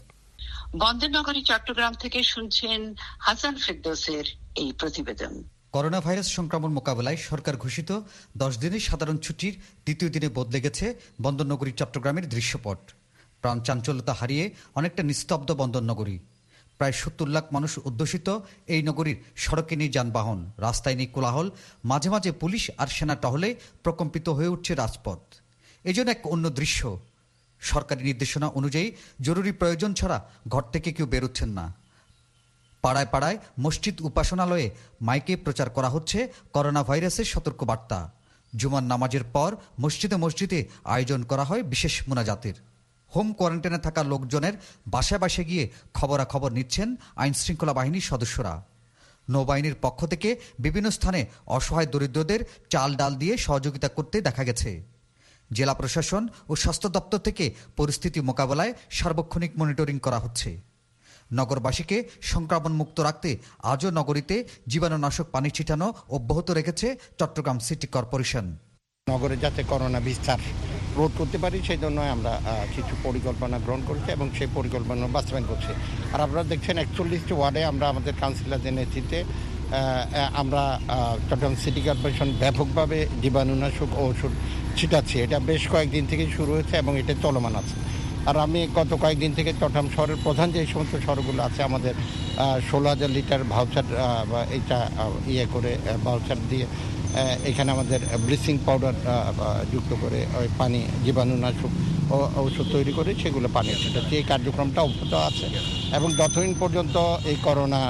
B: বন্দর নগরী চট্টগ্রাম থেকে শুনছেন হাসান ফেরদৌসের এই প্রতিবেদন।
K: করোনা ভাইরাস সংক্রমণ মোকাবেলায় সরকার ঘোষিত দশ দিনের সাধারণ ছুটির দ্বিতীয় দিনে বদলে গেছে বন্দরনগরী চট্টগ্রামের দৃশ্যপট। প্রাণ চাঞ্চল্যতা হারিয়ে অনেকটা নিস্তব্ধ বন্দরনগরী। প্রায় সত্তর লাখ মানুষ অধ্যুষিত এই নগরীর সড়কে নেই যানবাহন, রাস্তায় নেই কোলাহল, মাঝে মাঝে পুলিশ আর সেনা টহলে প্রকম্পিত হয়ে উঠছে রাজপথ। এই জন্য এক অন্য দৃশ্য। সরকারি নির্দেশনা অনুযায়ী জরুরি প্রয়োজন ছাড়া ঘর থেকে কেউ বেরোচ্ছেন না। পাড়ায় পাড়ায় মসজিদ উপাসনালয়ে মাইকে প্রচার করা হচ্ছে করোনা ভাইরাসের সতর্কবার্তা। জুমার নামাজের পর মসজিদে মসজিদে আয়োজন করা হয় বিশেষ মোনাজাতের। হোম কোয়ারেন্টাইনে থাকা লোকজনের বাসায় বাসায় গিয়ে খবরাখবর নিচ্ছেন আইন শৃঙ্খলা বাহিনীর সদস্যরা। নৌবাহিনীর পক্ষ থেকে বিভিন্ন স্থানে অসহায় দরিদ্রদের চাল ডাল দিয়ে সহযোগিতা করতে দেখা গেছে। জেলা প্রশাসন ও স্বাস্থ্য দপ্তর থেকে পরিস্থিতি মোকাবেলায় সার্বক্ষণিক মনিটরিং করা হচ্ছে। নগরবাসীকে সংক্রমণ মুক্ত রাখতে আজও নগরীতে জীবাণুনাশক পানি ছিটানো অব্যাহত রেখেছে চট্টগ্রাম সিটি কর্পোরেশন।
L: নগরে যাতে করোনা বিস্তার রোধ করতে পারি সেই জন্য আমরা কিছু পরিকল্পনা গ্রহণ করেছি এবং সেই পরিকল্পনা বাস্তবায়ন করছি। আর আপনারা দেখছেন একচল্লিশটি ওয়ার্ডে আমরা আমাদের কাউন্সিলরদের নেতৃত্বে আমরা চট্টগ্রাম সিটি কর্পোরেশন ব্যাপকভাবে জীবাণুনাশক ওষুধ ছিটাচ্ছি। এটা বেশ কয়েকদিন থেকে শুরু হয়েছে এবং এটা চলমান আছে। আর আমি গত কয়েকদিন থেকে চট্টগ্রাম শহরের প্রধান যে সমস্ত শহরগুলো আছে আমাদের ষোলো হাজার লিটার ভাউচার এইটা ইয়ে করে ভাউচার দিয়ে এখানে আমাদের ব্লিচিং পাউডার যুক্ত করে ওই পানি জীবাণুনাশক ঔষধ তৈরি করে সেগুলো পানি ছিটাচ্ছি। এই কার্যক্রমটা অব্যাহত আছে এবং যতদিন পর্যন্ত এই করোনা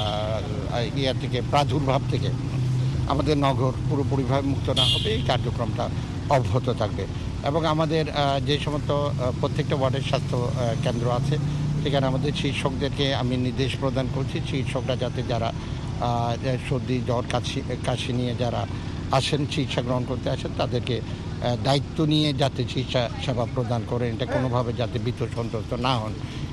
L: ইয়ে থেকে প্রাদুর্ভাব থেকে আমাদের নগর পুরোপুরিভাবে মুক্ত না হবে এই কার্যক্রমটা অব্যাহত থাকবে। এবং আমাদের যে সমস্ত প্রত্যেকটা ওয়ার্ডের স্বাস্থ্য কেন্দ্র আছে সেখানে আমাদের চিকিৎসকদেরকে আমি নির্দেশ প্রদান করছি চিকিৎসকরা যাতে যারা সর্দি জ্বর কাশি কাশি নিয়ে যারা আসেন চিকিৎসা গ্রহণ করতে আসেন তাদেরকে দায়িত্ব নিয়ে যাতে চিকিৎসা সেবা প্রদান করেন, এটা কোনোভাবে যাতে ভীত সন্ত্রস্ত না হন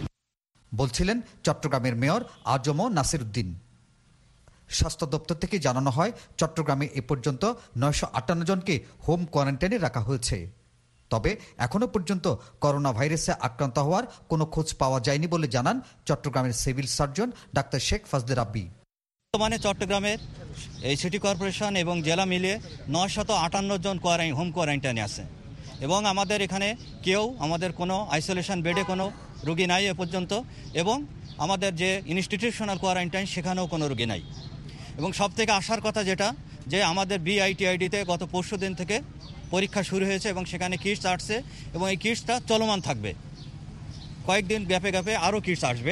K: বলছিলেন চট্টগ্রামের মেয়র আজম নাসির উদ্দিন। স্বাস্থ্য দপ্তর থেকে জানানো হয় চট্টগ্রামে এ পর্যন্ত নয়শো আটান্ন জনকে হোম কোয়ারেন্টাইনে রাখা হয়েছে। তবে এখনো পর্যন্ত করোনা ভাইরাসে আক্রান্ত হওয়ার কোনো খোঁজ পাওয়া যায়নি বলে জানান চট্টগ্রামের civil surgeon doctor Sheikh Fazle Rabbi.
M: বর্তমানে চট্টগ্রামের এই সিটি কর্পোরেশন এবং জেলা মিলিয়ে নয়শত আটান্ন জন কোয়ারাইন হোম কোয়ারেন্টাইনে আছে এবং আমাদের এখানে কেউ আমাদের কোনো আইসোলেশন বেডে কোনো রোগী নাই এ পর্যন্ত এবং আমাদের যে ইনস্টিটিউশনাল কোয়ারেন্টাইন সেখানেও কোনো রোগী নাই। এবং সব থেকে আসার কথা যেটা যে আমাদের বিআইটিআইডিতে গত পরশু দিন থেকে পরীক্ষা শুরু হয়েছে এবং সেখানে কিটস আসছে এবং এই কিটসটা চলমান থাকবে, কয়েকদিন গ্যাপে গ্যাপে আরও কিটস আসবে।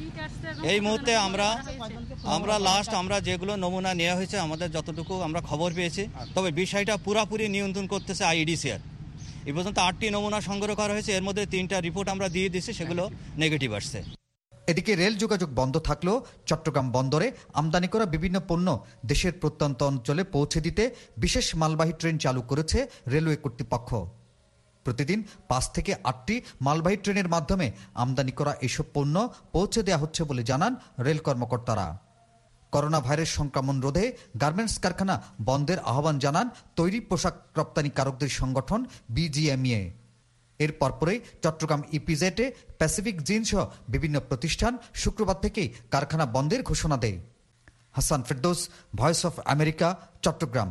M: এই মুহূর্তে আমরা আমরা লাস্ট আমরা যেগুলো নমুনা নেওয়া হয়েছে আমাদের যতটুকু আমরা খবর পেয়েছি, তবে বিষয়টা পুরাপুরি নিয়ন্ত্রণ করতেছে আইইডিসিআর। এই পর্যন্ত আটটি নমুনা সংগ্রহ করা হয়েছে, এর মধ্যে তিনটা রিপোর্ট আমরা দিয়ে দিচ্ছি, সেগুলো নেগেটিভ আসছে।
K: এদিকে রেল যোগাযোগ বন্ধ থাকলেও চট্টগ্রাম বন্দরে আমদানি করা বিভিন্ন পণ্য দেশের প্রত্যন্ত অঞ্চলে পৌঁছে দিতে বিশেষ মালবাহী ট্রেন চালু করেছে রেলওয়ে কর্তৃপক্ষ। প্রতিদিন পাঁচ থেকে আটটি মালবাহী ট্রেনের মাধ্যমে আমদানি করা এসব পণ্য পৌঁছে দেওয়া হচ্ছে বলে জানান রেল কর্মকর্তারা। করোনা ভাইরাস সংক্রমণ রোধে গার্মেন্টস কারখানা বন্ধের আহ্বান জানান তৈরি পোশাক রপ্তানিকারকদের সংগঠন বিজিএমইএ। এর পরপরই চট্টগ্রাম ইপিজেডে প্যাসিফিক জিন সহ বিভিন্ন প্রতিষ্ঠান শুক্রবার থেকেই কারখানা বন্ধের ঘোষণা দেয়। Hasan Ferdous, Voice of America, Chittagong.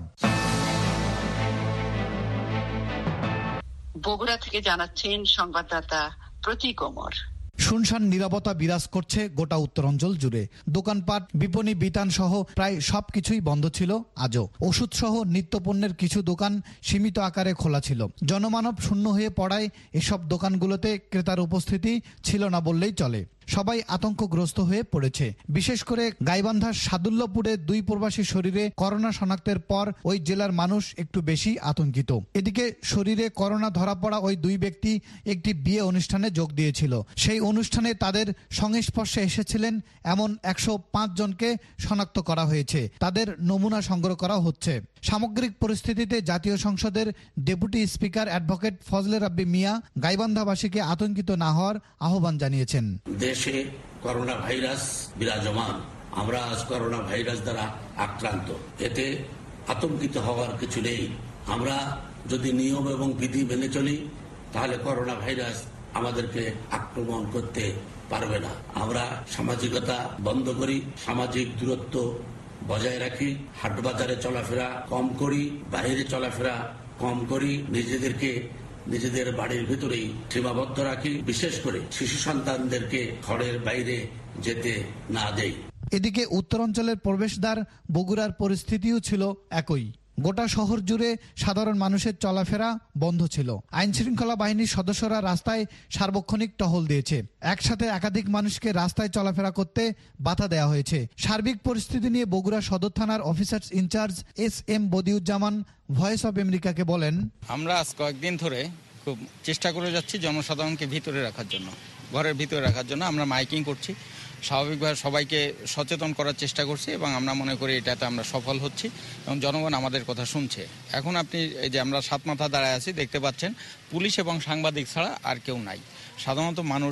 B: Bogura থেকে জানাচ্ছেন সংবাদদাতা প্রতীক ওমর।
N: শুনশান নীরবতা বিরাজ করছে গোটা উত্তরাঞ্চল জুড়ে। দোকানপাট, বিপণী বিতান সহ প্রায় সবকিছুই বন্ধ ছিল আজও। ওষুধ সহ নিত্যপণ্যের কিছু দোকান সীমিত আকারে খোলা ছিল। জনমানব শূন্য হয়ে পড়ায় এসব দোকানগুলোতে ক্রেতার উপস্থিতি ছিল না বললেই চলে। সবাই আতঙ্কগ্রস্ত হয়ে পড়েছে। বিশেষ করে গাইবান্ধার সাদুল্যপুরে দুই প্রবাসী শরীরে করোনা শনাক্তের পর ওই জেলার মানুষ একটু বেশি আতঙ্কিত। এদিকে শরীরে করোনা ধরা পড়া ওই দুই ব্যক্তি একটি বিয়ে অনুষ্ঠানে যোগ দিয়েছিল। সেই অনুষ্ঠানে তাদের সংস্পর্শে এসেছিলেন এমন একশো পাঁচ জনকে শনাক্ত করা হয়েছে। তাদের নমুনা সংগ্রহ করা হচ্ছে। সামগ্রিক পরিস্থিতিতে জাতীয় সংসদের deputy speaker advocate Fazle Rabbi Miah গাইবান্ধাবাসীকে আতঙ্কিত না হওয়ার আহ্বান জানিয়েছেন।
O: দেশে করোনা ভাইরাস বিরাজমান, আমরা আজ করোনা ভাইরাস দ্বারা আক্রান্ত, এতে আতঙ্কিত হওয়ার কিছু নেই। আমরা যদি নিয়ম এবং বিধি মেনে চলি তাহলে করোনা ভাইরাস আমাদেরকে আক্রমণ করতে পারবে না। আমরা সামাজিকতা বন্ধ করি, সামাজিক দূরত্ব বজায় রাখি, হাট বাজারে চলাফেরা কম করি, বাইরে চলাফেরা কম করি, নিজেদেরকে নিজেদের বাড়ির ভিতরেই সীমাবদ্ধ রাখি, বিশেষ করে শিশু সন্তানদেরকে ঘরের বাইরে যেতে না দেই।
N: এদিকে উত্তরাঞ্চলের প্রবেশদ্বার বগুড়ার পরিস্থিতিও ছিল একই। গোটা শহর জুড়ে সাধারণ মানুষের চলাফেরা বন্ধ ছিল। আইন শৃঙ্খলা বাহিনীর সদস্যরা রাস্তায় সার্বক্ষণিক টহল দিয়েছে। একসাথে একাধিক মানুষকে রাস্তায় চলাফেরা করতে বাধা দেওয়া হয়েছে। সার্বিক পরিস্থিতি নিয়ে বগুড়া সদর থানার officers in charge S M Badiuzzaman Voice of আমেরিকাকে বলেন,
P: আমরা আজ কয়েকদিন ধরে খুব চেষ্টা করে যাচ্ছি জনসাধারণকে ভিতরে রাখার জন্য, ঘরের ভিতরে রাখার জন্য আমরা মাইকিং করছি, স্বাভাবিকভাবে সবাইকে সচেতন করার চেষ্টা করছি এবং আমরা মনে করি এটাতে আমরা সফল হচ্ছি এবং জনগণ আমাদের কথা শুনছে। এখন আপনি এই যে আমরা সাত মাথা দাঁড়ায় আছি দেখতে পাচ্ছেন, পুলিশ এবং সাংবাদিক ছাড়া আর কেউ নাই। সাধারণত মানুষ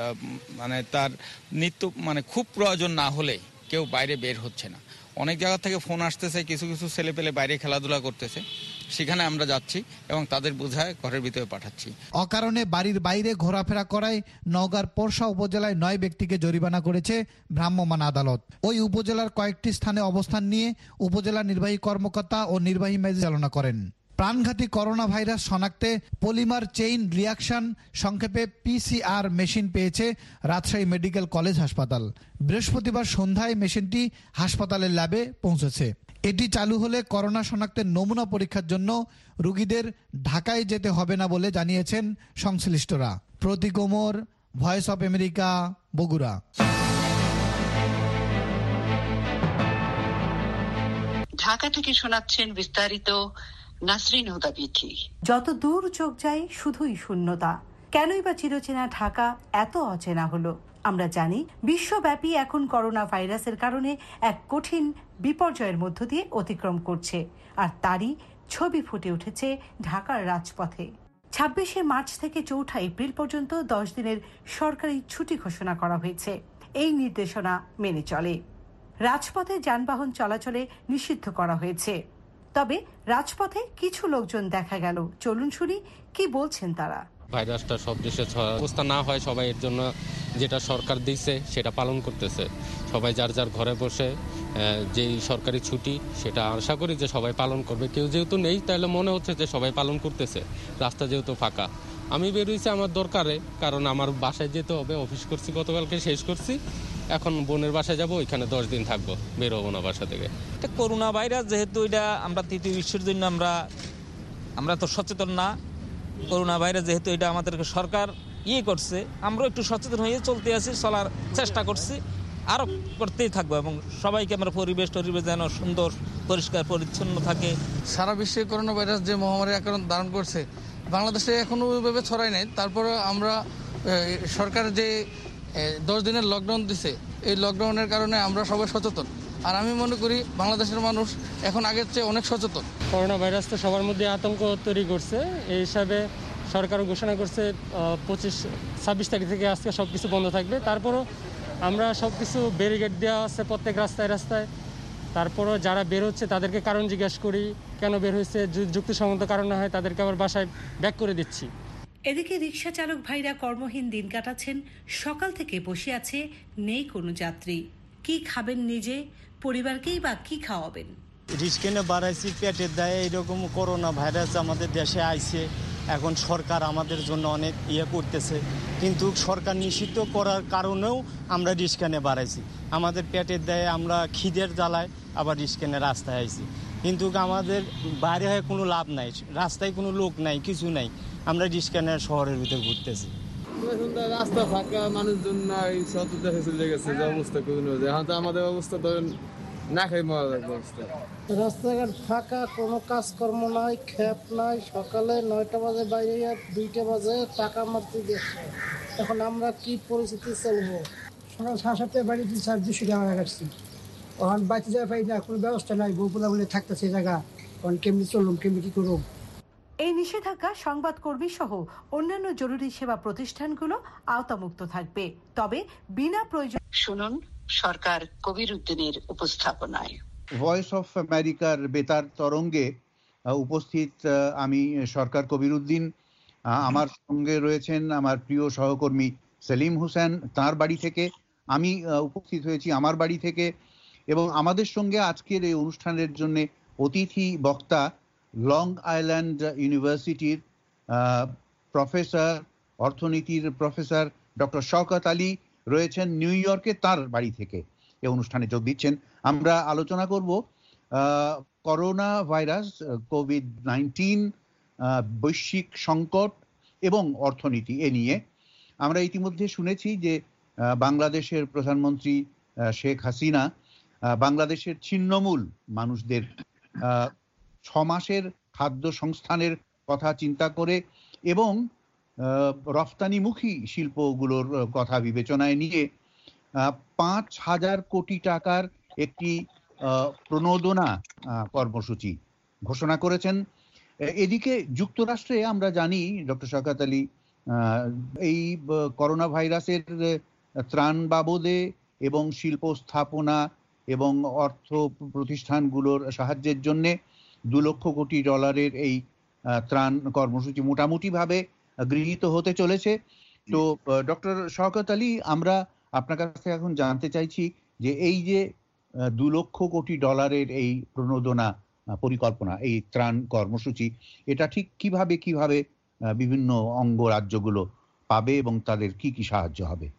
P: মানে তার নিত্য মানে খুব প্রয়োজন না হলে কেউ বাইরে বের হচ্ছে না। অনেক জায়গা থেকে ফোন আসতেছে, কিছু কিছু ছেলে পেলে বাইরে খেলাধুলা করতেছে, সেখানে আমরা যাচ্ছি এবং তাদের বোঝায় ঘরের ভিতরে পাঠাচ্ছি।
N: অকারণে বাড়ির বাইরে ঘোরাফেরা করায় নওগাঁর পোরশা উপজেলায় নয় ব্যক্তিকে জরিমানা করেছে ভ্রাম্যমাণ আদালত। ওই উপজেলার কয়েকটি স্থানে অবস্থান নিয়ে উপজেলা নির্বাহী কর্মকর্তা ও নির্বাহী ম্যাজিস্ট্রেট চালনা করেন। প্রাণঘাতী করোনা ভাইরাস শনাক্তে পলিমার চেইন রিয়াকশন সংক্ষেপে পিসিআর মেশিন পেয়েছে রাজশাহী মেডিকেল কলেজ হাসপাতাল। বৃহস্পতিবার সন্ধ্যায় মেশিনটি হাসপাতালের ল্যাবে পৌঁছেছে। এটি চালু হলে করোনা শনাক্তের নমুনা পরীক্ষার জন্য রোগীদের ঢাকায় যেতে হবে না বলে জানিয়েছেন সংশ্লিষ্টরা। Pratik Omar, Voice of America, Bogura.
B: Dhaka থেকে শোনাচ্ছেন বিস্তারিত নাসরিন হুদা বিথি।
Q: যত দূর চোখ যায় শুধুই শূন্যতা। কেনই বা চিরচেনা ঢাকা এত অচেনা হলো? আমরা জানি বিশ্বব্যাপী এখন করোনা ভাইরাসের কারণে এক কঠিন বিপর্যয়ের মধ্য দিয়ে অতিক্রম করছে, আর তারই ছবি ফুটে উঠেছে ঢাকার রাজপথে। ছাব্বিশে মার্চ থেকে চৌঠা এপ্রিল পর্যন্ত দশ দিনের সরকারি ছুটি ঘোষণা করা হয়েছে। এই নির্দেশনা মেনে চলে রাজপথে যানবাহন চলাচলে নিষিদ্ধ করা হয়েছে। তবে রাজপথে কিছু লোকজন দেখা গেল। চলুন শুনি কি বলছেন তারা।
R: ভাইরাসটা সব দেশে অবস্থা না হয়, সবাই এর জন্য যেটা সরকার দিচ্ছে সেটা পালন করতেছে। সবাই যার যার ঘরে বসে যেই সরকারি ছুটি সেটা আশা করি যে সবাই পালন করবে। কেউ যেহেতু নেই তাহলে মনে হচ্ছে যে সবাই পালন করতেছে। রাস্তা যেহেতু ফাঁকা, আমি বেরোইছি আমার দরকারে, কারণ আমার বাসায় যেতে হবে। অফিস করছি, গতকালকে শেষ করছি, এখন বোনের বাসায় যাব, ওইখানে দশ দিন থাকবো, বের হবো না বাসা থেকে।
S: করোনা ভাইরাস যেহেতু এটা আমরা তৃতীয় বিশ্বের জন্য আমরা আমরা তো সচেতন না। করোনা ভাইরাস যেহেতু এটা আমাদেরকে সরকার ইয়ে করছে, আমরা একটু সচেতন হয়ে চলতে আছি, চলার চেষ্টা করছি, আরও করতেই থাকবো। এবং সবাইকে আমরা পরিবেশ টরিবেশ যেন সুন্দর পরিষ্কার পরিচ্ছন্ন থাকে।
T: সারা বিশ্বে করোনা ভাইরাস যে মহামারী আকার ধারণ করছে, বাংলাদেশে এখনও ওইভাবে ছড়ায় নাই। তারপরে আমরা সরকার যে দশ দিনের লকডাউন দিছে, এই লকডাউনের কারণে আমরা সবাই সচেতন। আর আমি মনে করি বাংলাদেশের মানুষ এখন আগের চেয়ে অনেক সচেতন।
U: করোনা ভাইরাস তো সবার মধ্যে আতঙ্ক তৈরি করছে। এই হিসাবে সরকারও ঘোষণা করছে পঁচিশ ছাব্বিশ তারিখ থেকে আজকে সব কিছু বন্ধ থাকবে। তারপরও আমরা সব কিছু ব্যারিকেড দেওয়া আছে প্রত্যেক রাস্তায় রাস্তায়। তারপরও যারা বের হচ্ছে তাদেরকে কারণ জিজ্ঞেস করি, কেন বের হয়েছে, যুক্তিসঙ্গত কারণ না হয় তাদেরকে আবার বাসায় ব্যাক করে দিচ্ছি।
Q: এদিকে রিকশা চালক ভাইরা কর্মহীন দিন কাটাচ্ছেন। সকাল থেকে বসে আছে, নেই কোনো যাত্রী। কি খাবেন নিজে, পরিবারকেই বা কি খাওয়াবেন?
V: রিস্কেনে বাড়াইছি পেটের দায়ে। এইরকম করোনা ভাইরাস আমাদের দেশে আইছে, এখন সরকার আমাদের জন্য অনেক ইয়ে করতেছে, কিন্তু সরকার নিষিদ্ধ করার কারণেও আমরা রিস্কেনে বাড়াইছি। আমাদের পেটের দায়ে আমরা খিদের জ্বালায় আবার রিস্কেনে রাস্তায় আইছি, কিন্তু আমাদের বাইরে হয়ে কোনো লাভ নাই, রাস্তায় কোনো লোক নাই, কিছু নাই, আমরা রিস্কেনে শহরের ভিতরে ঘুরতেছি।
W: রাস্তা ফাঁকা, মানুষজন নাই, সব দেশে চলে গেছে, যে অবস্থা কোনো এখন তো আমাদের অবস্থা ধরেন না খাই মারা যাবে অবস্থা।
X: রাস্তাঘাট ফাঁকা, কোনো কাজকর্ম নাই, খেপ নাই। সকালে নয়টা বাজে বাইরে, দুইটা বাজে টাকা মারতে গেছে। এখন আমরা কি পরিস্থিতি চলবো? সকাল সাড়ে সাতটায় বাড়ি দিচ্ছি, আর দুশো টাকা রাখছি। এখন বাড়িতে যাওয়া পাই না, কোনো ব্যবস্থা নাই। বউপুলা বলে থাকতেছে জায়গা, এখন কেমনি চলুন, কেমনি কি করুন?
Q: এই নিষেধাজ্ঞা সংবাদকর্মী সহ অন্যান্য জরুরি সেবা প্রতিষ্ঠানগুলো আওতামুক্ত থাকবে, তবে বিনা প্রয়োজন।
B: শুনুন সরকার কবির উদ্দিনের উপস্থাপনায়।
A: ভয়েস অফ আমেরিকার বেতার তরঙ্গে উপস্থিত আমি সরকার কবির উদ্দিন। আমার সঙ্গে রয়েছেন আমার প্রিয় সহকর্মী সেলিম হোসেন, তার বাড়ি থেকে। আমি উপস্থিত হয়েছি আমার বাড়ি থেকে। এবং আমাদের সঙ্গে আজকের এই অনুষ্ঠানের জন্য অতিথি বক্তা লং আইল্যান্ড ইউনিভার্সিটির প্রফেসর, অর্থনীতির প্রফেসর ডক্টর শওকত আলী রয়েছেন নিউ ইয়র্কে, তার বাড়ি থেকে এই অনুষ্ঠানে যোগ দিচ্ছেন। আমরা আলোচনা করব করোনা ভাইরাস, কোভিড নাইন্টিন, বৈশ্বিক সংকট এবং অর্থনীতি এ নিয়ে। আমরা ইতিমধ্যে শুনেছি যে বাংলাদেশের প্রধানমন্ত্রী শেখ হাসিনা বাংলাদেশের ছিন্নমূল মানুষদের ছ মাসের খাদ্য সংস্থানের কথা চিন্তা করে এবং রফতানিমুখী শিল্পগুলোর কথা বিবেচনায় নিয়ে পাঁচ হাজার কোটি টাকার একটি প্রণোদনা কর্মসূচি ঘোষণা করেছেন। এদিকে যুক্তরাষ্ট্রে আমরা জানি ডক্টর শওকত আলী, এই করোনা ভাইরাসের ত্রাণ বাবদে এবং শিল্প স্থাপনা এবং অর্থ প্রতিষ্ঠানগুলোর সাহায্যের জন্যে দু লক্ষ কোটি ডলারের এই ত্রাণ কর্মসূচি মোটামুটি ভাবে গৃহীত হতে চলেছে। তো ডক্টর শওকত আলী, আমরা আপনার কাছ থেকে এখন জানতে চাইছি যে এই যে দু লক্ষ কোটি ডলারের এই প্রণোদনা পরিকল্পনা, এই ত্রাণ কর্মসূচি, এটা ঠিক কিভাবে কিভাবে বিভিন্ন অঙ্গ রাজ্যগুলো পাবে এবং তাদের কি কি সাহায্য হবে?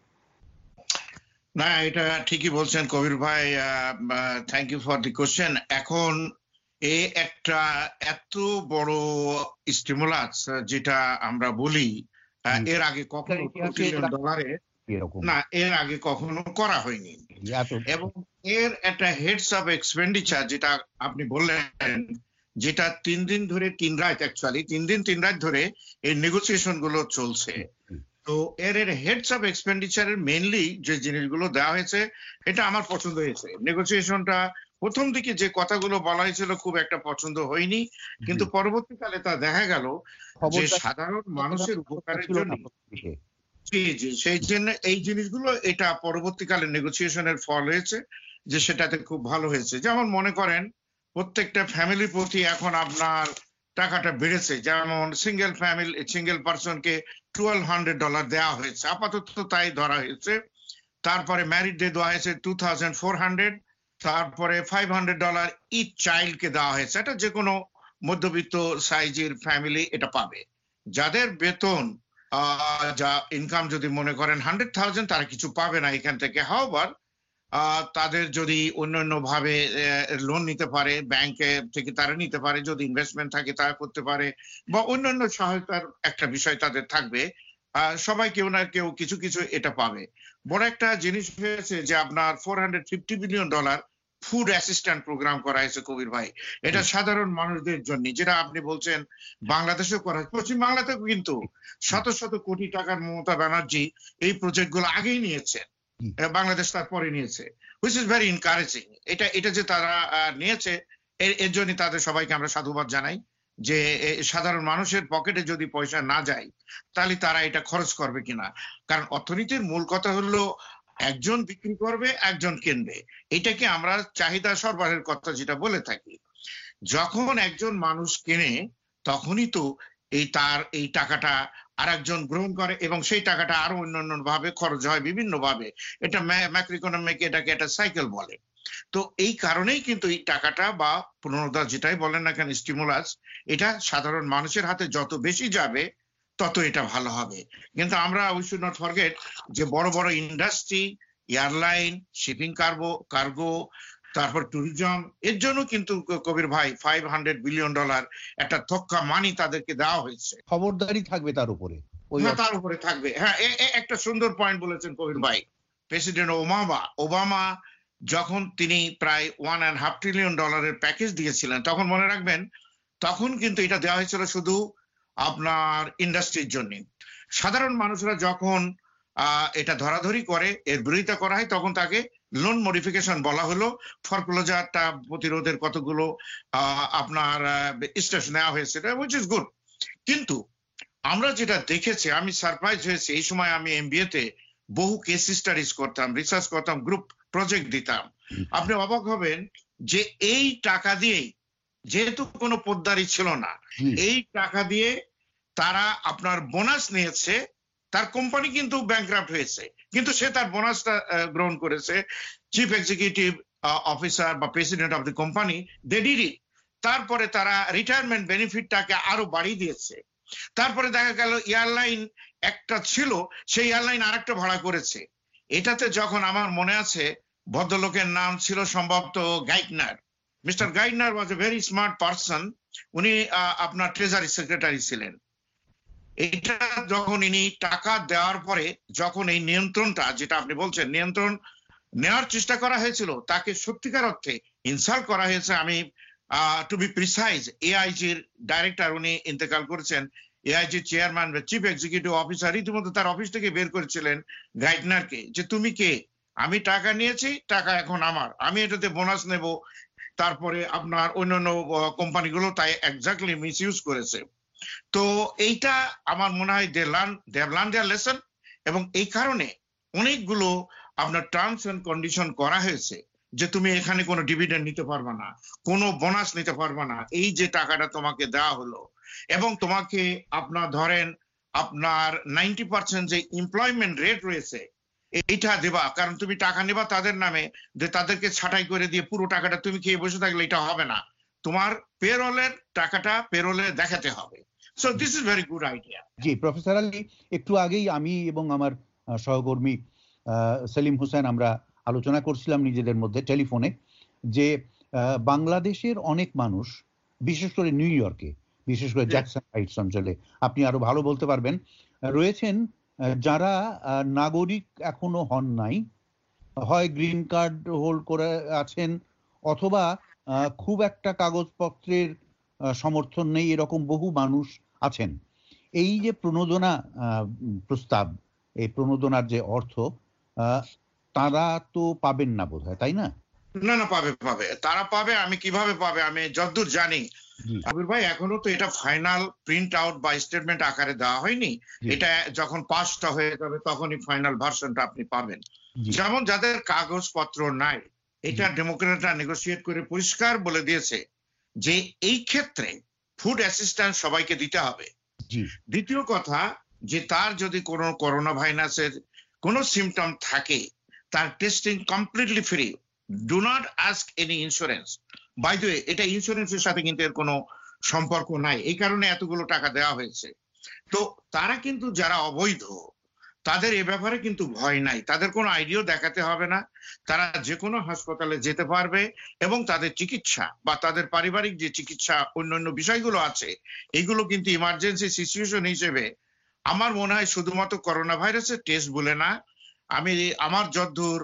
C: না, এটা ঠিকই বলছেন কবির ভাই, thank you for the question. এখন এ একটা এত বড় স্টিমুলাস যেটা আমরা বলি, এর আগে কখনো ট্রিলিয়ন ডলারে না এর আগে কখনো করা হয়নি, এবং এর একটা হেডস অফ এক্সপেন্ডিচার যেটা আপনি বললেন, যেটা তিন দিন ধরে তিন রাত অ্যাকচুয়ালি তিন দিন তিন রাত ধরে এই নেগোসিয়েশন গুলো চলছে। তো এর এর হেডস অফ এক্সপেন্ডিচারের মেইনলি যে জিনিসগুলো দেওয়া হয়েছে এটা আমার পছন্দ হয়েছে। নেগোসিয়েশনটা প্রথম দিকে যে কথাগুলো বলা হয়েছিল খুব একটা পছন্দ হয়নি, কিন্তু পরবর্তীকালে তা দেখা গেল যে সাধারণ মানুষের উপকারের জন্য জি জি সেই জন্য এই জিনিসগুলো এটা পরবর্তীকালে নেগোসিয়েশনের ফল হয়েছে, যে সেটাতে খুব ভালো হয়েছে। যেমন মনে করেন প্রত্যেকটা ফ্যামিলির প্রতি এখন আপনার টাকাটা বেড়েছে, যেমন সিঙ্গেল ফ্যামিলি সিঙ্গেল পার্সনকে টুয়েলভ হান্ড্রেড ডলার দেওয়া হয়েছে, আপাতত তাই ধরা হয়েছে। তারপরে ম্যারিডদের দেওয়া হয়েছে টু থাউজেন্ড ফোর হান্ড্রেড, তারপরে ফাইভ হান্ড্রেড ডলার ইচ চাইল্ডকে দেওয়া হয়েছে। এটা যে কোনো মধ্যবিত্ত সাইজের ফ্যামিলি এটা পাবে। যাদের বেতন যা ইনকাম যদি মনে করেন হান্ড্রেড থাউজেন্ড, তারা কিছু পাবে না এখান থেকে। হাওয়ার তাদের যদি অন্যান্য ভাবে লোন নিতে পারে, ব্যাংকে থেকে তারা নিতে পারে, যদি ইনভেস্টমেন্ট থাকে তারা করতে পারে, বা অন্যান্য সহায়তার একটা বিষয় তাদের থাকবে। সবাই কেউ না কেউ কিছু কিছু এটা পাবে। বড় একটা জিনিস হয়েছে যে আপনার four hundred fifty billion dollar food assistant program করা হয়েছে কবির ভাই। এটা সাধারণ মানুষদের জন্য, যেটা আপনি বলছেন বাংলাদেশেও করা হয়েছে, পশ্চিম বাংলাতেও কিন্তু শত শত কোটি টাকার মমতা ব্যানার্জি এই প্রজেক্ট গুলো আগেই নিয়েছে, বাংলাদেশ তারপরে নিয়েছে, হুইচ ইজ ভেরি এনকারেজিং। এটা এটা যে তারা নিয়েছে এর জন্য তাদের সবাইকে আমরা সাধুবাদ জানাই, যে সাধারণ মানুষের পকেটে যদি পয়সা না যায় তাহলে তারা এটা খরচ করবে কিনা। কারণ অর্থনীতির মূল কথা হলো একজন বিক্রি করবে, একজন কিনবে। এটাকে আমরা চাহিদা সরবরাহের কথা যেটা বলে থাকি। যখন একজন মানুষ কেনে তখনই তো এই তার এই টাকাটা আর একজন গ্রহণ করে, এবং সেই টাকাটা আরো অন্যান্য ভাবে খরচ হয় বিভিন্ন ভাবে। এটা ম্যাক্রো ইকোনমিক এটাকে একটা সাইকেল বলে। তো এই কারণেই কিন্তু এই টাকাটা বা প্রণোদনা যেটাই বলেন না কেন, স্টিমুলাস, এটা সাধারণ মানুষের হাতে যত বেশি যাবে তত এটা ভালো হবে। কিন্তু আমরা উই শুড নট ফরগেট যে বড় বড় industry, airline, shipping cargo cargo তারপর ট্যুরিজম, এর জন্য কিন্তু কবির ভাই ফাইভ হান্ড্রেড বিলিয়ন ডলার একটা থক্কা মানি তাদেরকে দেওয়া হয়েছে।
A: খবরদারি থাকবে তার উপরে,
C: তার উপরে থাকবে। হ্যাঁ, একটা সুন্দর পয়েন্ট বলেছেন কবির ভাই। প্রেসিডেন্ট ওবামা ওবামা যখন তিনি প্রায় ওয়ান অ্যান্ড হাফ ট্রিলিয়ন ডলারের প্যাকেজ দিয়েছিলেন, তখন মনে রাখবেন তখন কিন্তু এটা দেওয়া হয়েছিল শুধু আপনার ইন্ডাস্ট্রির জন্য। সাধারণ মানুষরা যখন আহ এটা ধরাধরি করে, এর বিরোধিতা করা হয়, তখন তাকে লোন মডিফিকেশন বলা হলো। ফরক্লোজারটা প্রতিরোধের কতগুলো আহ আপনার স্টেপস নেওয়া হয়েছে, হুইচ ইজ গুড। কিন্তু আমরা যেটা দেখেছি, আমি সারপ্রাইজ হয়েছি। এই সময় আমি এমবিএ তে বহু কেস স্টাডিজ করতাম, রিসার্চ করতাম, গ্রুপ প্রজেক্ট দিতাম। আপনি অবাক হবেন যে এই টাকা দিয়েই, যেহেতু কোনো পোদ্দারি ছিল না, এই টাকা দিয়ে তারা আপনার বোনাস নিয়েছে। তার কোম্পানি কিন্তু ব্যাংক্রাফট হয়েছে, কিন্তু সে তার বোনাসটা গ্রহণ করেছে। চিফ এক্সিকিউটিভ অফিসার বা president of the company, they did it. তারপরে তারা রিটায়ারমেন্ট বেনিফিটটাকে আরো বাড়িয়ে দিয়েছে। তারপরে দেখা গেল এয়ারলাইন একটা ছিল, সেই এয়ারলাইন আরেকটা ভাড়া করেছে। এটাতে যখন আমার মনে আছে ভদ্রলোকের নাম ছিল সম্ভবত Geithner, mister Geithner was a very smart person. উনি আপনার ট্রেজারি সেক্রেটারি ছিলেন। এটা যখন ইনি টাকা দেওয়ার পরে যখন এই নিয়ন্ত্রণটা, যেটা আপনি বলছেন নিয়ন্ত্রণ নেওয়ার চেষ্টা করা হয়েছিল, তাকে সত্যিকার অর্থে ইনসাল্ট করা হয়েছে। আমি টু বি প্রিসাইজ, এআইজির ডাইরেক্টর উনি ইন্তেকাল করেছেন, এআইজি চেয়ারম্যান বা চিফ এক্সিকিউটিভ অফিসার রীতিমতো তার অফিস থেকে বের করেছিলেন গাইডনারকে, যে তুমি কে, আমি টাকা নিয়েছি, টাকা এখন আমার, আমি এটাতে বোনাস নেব। তারপরে আপনার অন্যান্য কোম্পানিগুলো তাই এক্স্যাক্টলি মিস ইউজ করেছে। তো এইটা আমার মনে হয় they learn they have learn their lesson, এবং এই কারণে অনেকগুলো আপনার টার্মস এন্ড কন্ডিশন করা হয়েছে, যে তুমি এখানে কোনো ডিভিডেন্ড নিতে পারবে না, কোনো বোনাস নিতে পারবে না, এই যে টাকাটা তোমাকে দেওয়া হলো এবং তোমাকে আপনার ধরেন আপনার নাইনটি পার্সেন্ট যে এমপ্লয়মেন্ট রেট রয়েছে এইটা দেবা, কারণ তুমি টাকা নেবা তাদের নামে, যে তাদেরকে ছাঁটাই করে দিয়ে পুরো টাকাটা তুমি খেয়ে বসে থাকলে এটা হবে না, তোমার পেরোলের টাকাটা পেরোলে দেখাতে হবে। So this is very good idea.
A: জি প্রফেসর আলী, একটু আগেই আমি এবং আমার সহকর্মী সেলিম হোসেন আমরা আলোচনা করছিলাম নিজেদের মধ্যে টেলিফোনে যে বাংলাদেশের অনেক মানুষ, বিশেষ করে নিউ ইয়র্কে, বিশেষ করে জ্যাকসন হাইটস অঞ্চলে, আপনি আরো ভালো বলতে পারবেন, রয়েছেন যারা নাগরিক এখনো হন নাই, হয় গ্রিন কার্ড হোল্ড করে আছেন অথবা খুব একটা কাগজপত্রের সমর্থন নেই, এরকম বহু মানুষ আছেন। এই যে প্রণোদনা প্রস্তাব, এই প্রণোদনার যে অর্থ, তারা তো পাবেন না বোধহয়, তাই না?
C: না না পাবে পাবে তারা পাবে। আমি কিভাবে পাবে আমি যতদূর জানি আবির ভাই, এখনো তো এটা ফাইনাল প্রিন্ট আউট বা স্টেটমেন্ট আকারে দেওয়া হয়নি। এটা যখন পাসটা হয়ে যাবে তখনই ফাইনাল ভার্সনটা আপনি পাবেন। যেমন যাদের কাগজপত্র নাই, এটা ডেমোক্রেটরা নেগোসিয়েট করে পরিষ্কার বলে দিয়েছে যে এই ক্ষেত্রে ফুড অ্যাসিস্ট্যান্স সবাইকে দিতে হবে। দ্বিতীয় কথা, যে তার যদি কোনো করোনা ভাইরাসের কোনো সিমটম থাকে, তার testing completely free, do not ask any insurance. By the way, এটা ইন্স্যুরেন্সের সাথে কিন্তু এর কোনো সম্পর্ক নাই, এই কারণে এতগুলো টাকা দেওয়া হয়েছে। তো তারা কিন্তু যারা অবৈধ, তাদের এ ব্যাপারে কিন্তু ভয় নাই, তাদের কোনো আইডিও দেখাতে হবে না, তারা যে কোনো হাসপাতালে যেতে পারবে এবং তাদের চিকিৎসা বা তাদের পারিবারিক যে চিকিৎসা অন্যান্য বিষয়গুলো আছে, এগুলো কিন্তু ইমার্জেন্সি সিচুয়েশন হিসেবে আমার মনে হয় শুধুমাত্র করোনা ভাইরাসের টেস্ট বলে না, আমি আমার যদ্দূর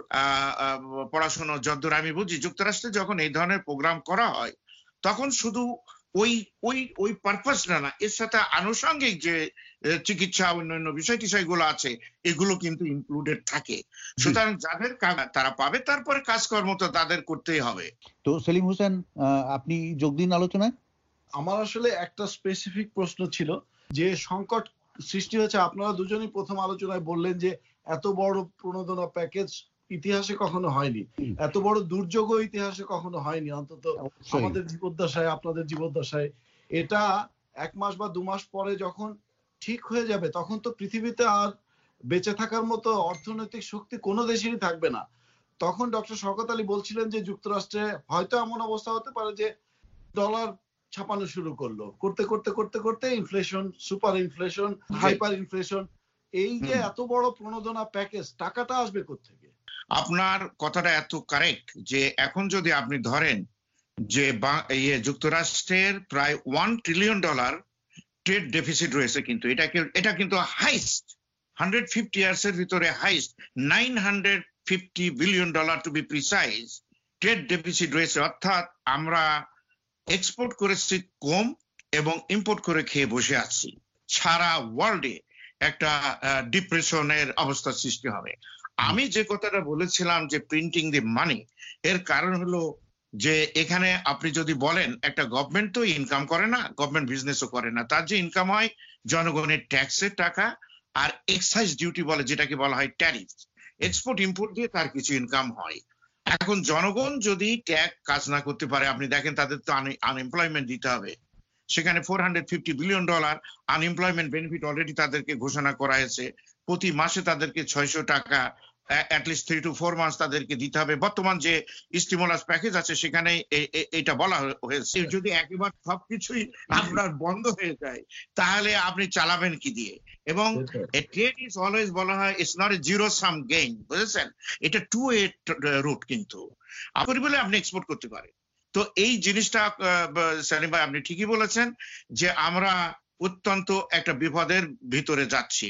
C: পড়াশোনা যদ্দূর আমি বুঝি, যুক্তরাষ্ট্রে যখন এই ধরনের প্রোগ্রাম করা হয় তখন শুধু ওই ওই ওই পারপাসটা না, এর সাথে আনুষঙ্গিক যে চিকিৎসা অন্যান্য বিষয় টিষয়গুলো আছে এগুলো কিন্তু ইনক্লুডেড থাকে। সুতরাং যাদের তারা পাবে, তারপরে কাজকর্ম তো তাদের করতেই হবে।
A: তো সেলিম হোসেন, আপনি যোগ দিন আলোচনায়।
D: আমার আসলে একটা স্পেসিফিক প্রশ্ন ছিল যে সংকট সৃষ্টি হয়েছে, আপনারা দুজনই প্রথম আলোচনায় বললেন যে এত বড় প্রণোদনা প্যাকেজ ইতিহাসে কখনো হয়নি, এত বড় দুর্যোগ ইতিহাসে কখনো হয়নি, অন্তত আমাদের জীবদ্দশায় আপনাদের জীবদ্দশায়। এটা এক মাস বা দু মাস পরে যখন ঠিক হয়ে যাবে তখন তো পৃথিবীতে আর বেঁচে থাকার মতো অর্থনৈতিক শক্তি কোনো দেশেরই থাকবে না। তখন ডক্টর শওকত আলী বলছিলেন যে যুক্তরাষ্ট্রে হয়তো এমন অবস্থা হতে পারে যে ডলার ছাপানো শুরু করলো, করতে করতে করতে করতে inflation, super inflation, hyper inflation. এই যে এত বড় প্রণোদনা প্যাকেজ, টাকাটা আসবে কোত্থেকে?
C: আপনার কথাটা এত কারেক্ট যে এখন যদি আপনি ধরেন যে যুক্তরাষ্ট্রের প্রায় one trillion dollar trade deficit রয়েছে, কিন্তু এটা এটা কিন্তু হাইস্ট হান্ড্রেড ফিফটি ইয়ার্স এর ভিতরে highest nine hundred fifty billion dollar to be precise trade deficit রয়েছে। অর্থাৎ আমরা এক্সপোর্ট করেছি কম এবং ইম্পোর্ট করে খেয়ে বসে আছি। সারা ওয়ার্ল্ডে একটা ডিপ্রেশনের অবস্থা সৃষ্টি হবে। আমি যে কথাটা বলেছিলাম যে প্রিন্টিং দি মানি, এর কারণ হলো যে এখানে আপনি যদি বলেন একটা গভর্নমেন্ট তো ইনকাম করে না, গভর্নমেন্ট বিজনেসও করে না, তার যে ইনকাম হয় জনগণের ট্যাক্সের টাকা আর এক্সাইজ ডিউটি বলে যেটাকে বলা হয় ট্যারিফ, এক্সপোর্ট ইম্পোর্ট দিয়ে তার কিছু ইনকাম হয়। এখন জনগণ যদি ট্যাক্স কাজ না করতে পারে, আপনি দেখেন তাদের তো আনএমপ্লয়মেন্ট দিতে হবে, সেখানে four hundred fifty billion dollar unemployment benefit already তাদেরকে ঘোষণা করা হয়েছে। প্রতি মাসে তাদেরকে ছয়শো টাকা অ্যাটলিস্ট থ্রি টু ফোর মাস তাদেরকে দিতে হবে। বর্তমান যে স্টিমুলাস প্যাকেজ আছে সেখানে এটা বলা হয়েছে। যদি একেবারে সবকিছুই আপনার বন্ধ হয়ে যায় তাহলে আপনি চালাবেন কি দিয়ে? এবং ট্রেড ইজ অলওয়েজ বলা হয় it's not a zero sum game, বুঝেছেন? এটা টু ওয়ে রুট, কিন্তু আপনি বলে আপনি এক্সপোর্ট করতে পারেন। তো এই জিনিসটা সেলিম ভাই আপনি ঠিকই বলেছেন যে আমরা অত্যন্ত একটা বিপদের ভিতরে যাচ্ছি।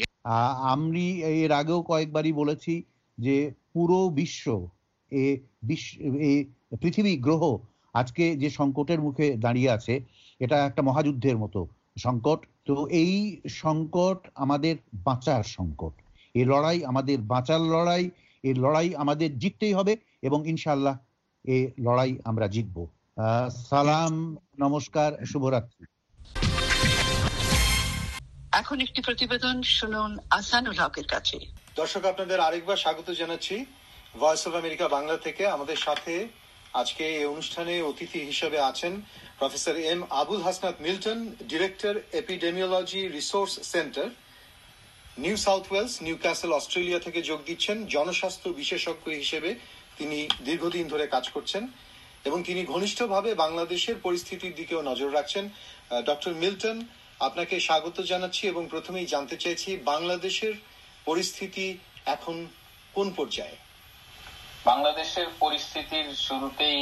A: আমি এর আগেও কয়েকবারই বলেছি যে পুরো বিশ্ব এ পৃথিবী গ্রহ আজকে যে সংকটের মুখে দাঁড়িয়ে আছে, এটা একটা মহাযুদ্ধের মতো সংকট। তো এই সংকট আমাদের বাঁচার সংকট, এই লড়াই আমাদের বাঁচার লড়াই, এই লড়াই আমাদের জিততেই হবে এবং ইনশাআল্লাহ এই লড়াই আমরা জিতবো। সালাম, নমস্কার, শুভরাত্রি।
B: এখন একটি প্রতিবেদন শুনুন আসানুল হকের কাছে।
E: দর্শক, আপনাদের আরেকবার স্বাগত জানাচ্ছি ভয়েস অফ আমেরিকা বাংলা থেকে। আমাদের সাথে আজকে এই অনুষ্ঠানে অতিথি হিসেবে আছেন professor M Abul Hasnat Milton, director epidemiology resource centre, New South Wales, Newcastle, Australia থেকে যোগ দিচ্ছেন। জনস্বাস্থ্য বিশেষজ্ঞ হিসেবে তিনি দীর্ঘদিন ধরে কাজ করছেন এবং তিনি ঘনিষ্ঠভাবে বাংলাদেশের পরিস্থিতির দিকেও নজর রাখছেন। ডক্টর মিল্টন, আপনাকে স্বাগত জানাচ্ছি এবং প্রথমেই জানতে চাইছি বাংলাদেশের পরিস্থিতি এখন কোন পর্যায়ে?
F: বাংলাদেশের পরিস্থিতির শুরুতেই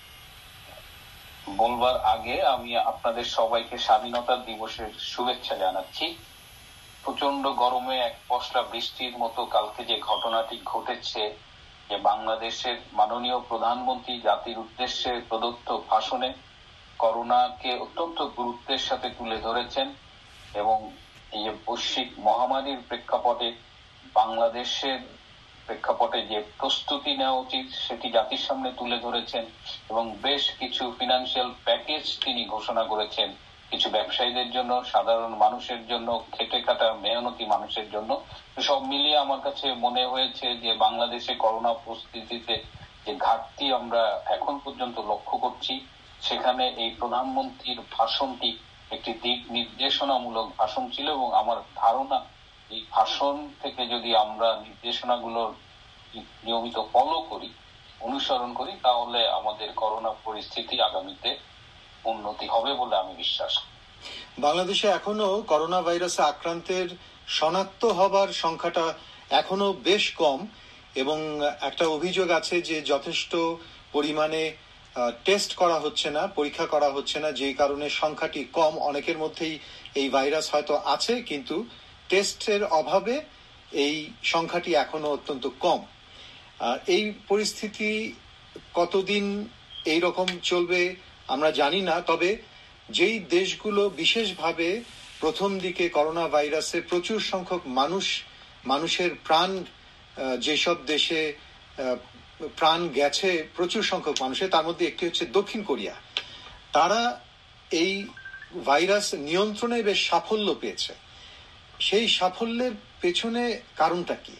F: বলবার আগে আমি আপনাদের সবাইকে স্বাধীনতা দিবসের শুভেচ্ছা জানাচ্ছি। প্রচন্ড গরমে এক পশলা বৃষ্টির মতো কালকে যে ঘটনাটি ঘটেছে, যে বাংলাদেশের মাননীয় প্রধানমন্ত্রী জাতির উদ্দেশ্যে প্রদত্ত ভাষণে করোনাকে অত্যন্ত গুরুত্বের সাথে তুলে ধরেছেন এবং এই যে বৈশ্বিক মহামারীর প্রেক্ষাপটে বাংলাদেশের প্রেক্ষাপটে যে প্রস্তুতি নেওয়া উচিত সেটি জাতির সামনে তুলে ধরেছেন এবং বেশ কিছু ফিনান্সিয়াল প্যাকেজ তিনি ঘোষণা করেছেন কিছু ব্যবসায়ীদের জন্য, সাধারণ মানুষের জন্য, খেটে খাটা মেহনতি মানুষের জন্য। সব মিলিয়ে আমার কাছে মনে হয়েছে যে বাংলাদেশে করোনা পরিস্থিতিতে যে ঘাটতি আমরা এখন পর্যন্ত লক্ষ্য করছি, সেখানে এই প্রধানমন্ত্রীর ভাষণটি একটি দিক নির্দেশনামূলক ভাষণ ছিল এবং আমার ধারণা এই ভাষণ থেকে যদি আমরা নির্দেশনাগুলো নিয়মিত ফলো করি, অনুসরণ করি, তাহলে আমাদের করোনা পরিস্থিতি আগামীতে উন্নতি হবে বলে আমি বিশ্বাস করি।
E: বাংলাদেশে এখনো করোনা ভাইরাসে আক্রান্তের শনাক্ত হবার সংখ্যাটা এখনো বেশ কম এবং একটা অভিযোগ আছে যে যথেষ্ট পরিমাণে টেস্ট করা হচ্ছে না, পরীক্ষা করা হচ্ছে না, যে কারণে সংখ্যাটি কম। অনেকের মধ্যেই এই ভাইরাস হয়তো আছে কিন্তু টেস্টের অভাবে এই সংখ্যাটি এখনো অত্যন্ত কম। এই পরিস্থিতি কতদিন এই রকম চলবে আমরা জানি না, তবে যেই দেশগুলো বিশেষভাবে প্রথম দিকে করোনা ভাইরাসে প্রচুর সংখ্যক মানুষ মানুষের প্রাণ যেসব দেশে প্রাণ গেছে প্রচুর সংখ্যক মানুষের, তার মধ্যে একটি হচ্ছে দক্ষিণ কোরিয়া। তারা এই ভাইরাস নিয়ন্ত্রণে বেশ সাফল্য পেয়েছে। সেই সাফল্যের পেছনে কারণটা কি?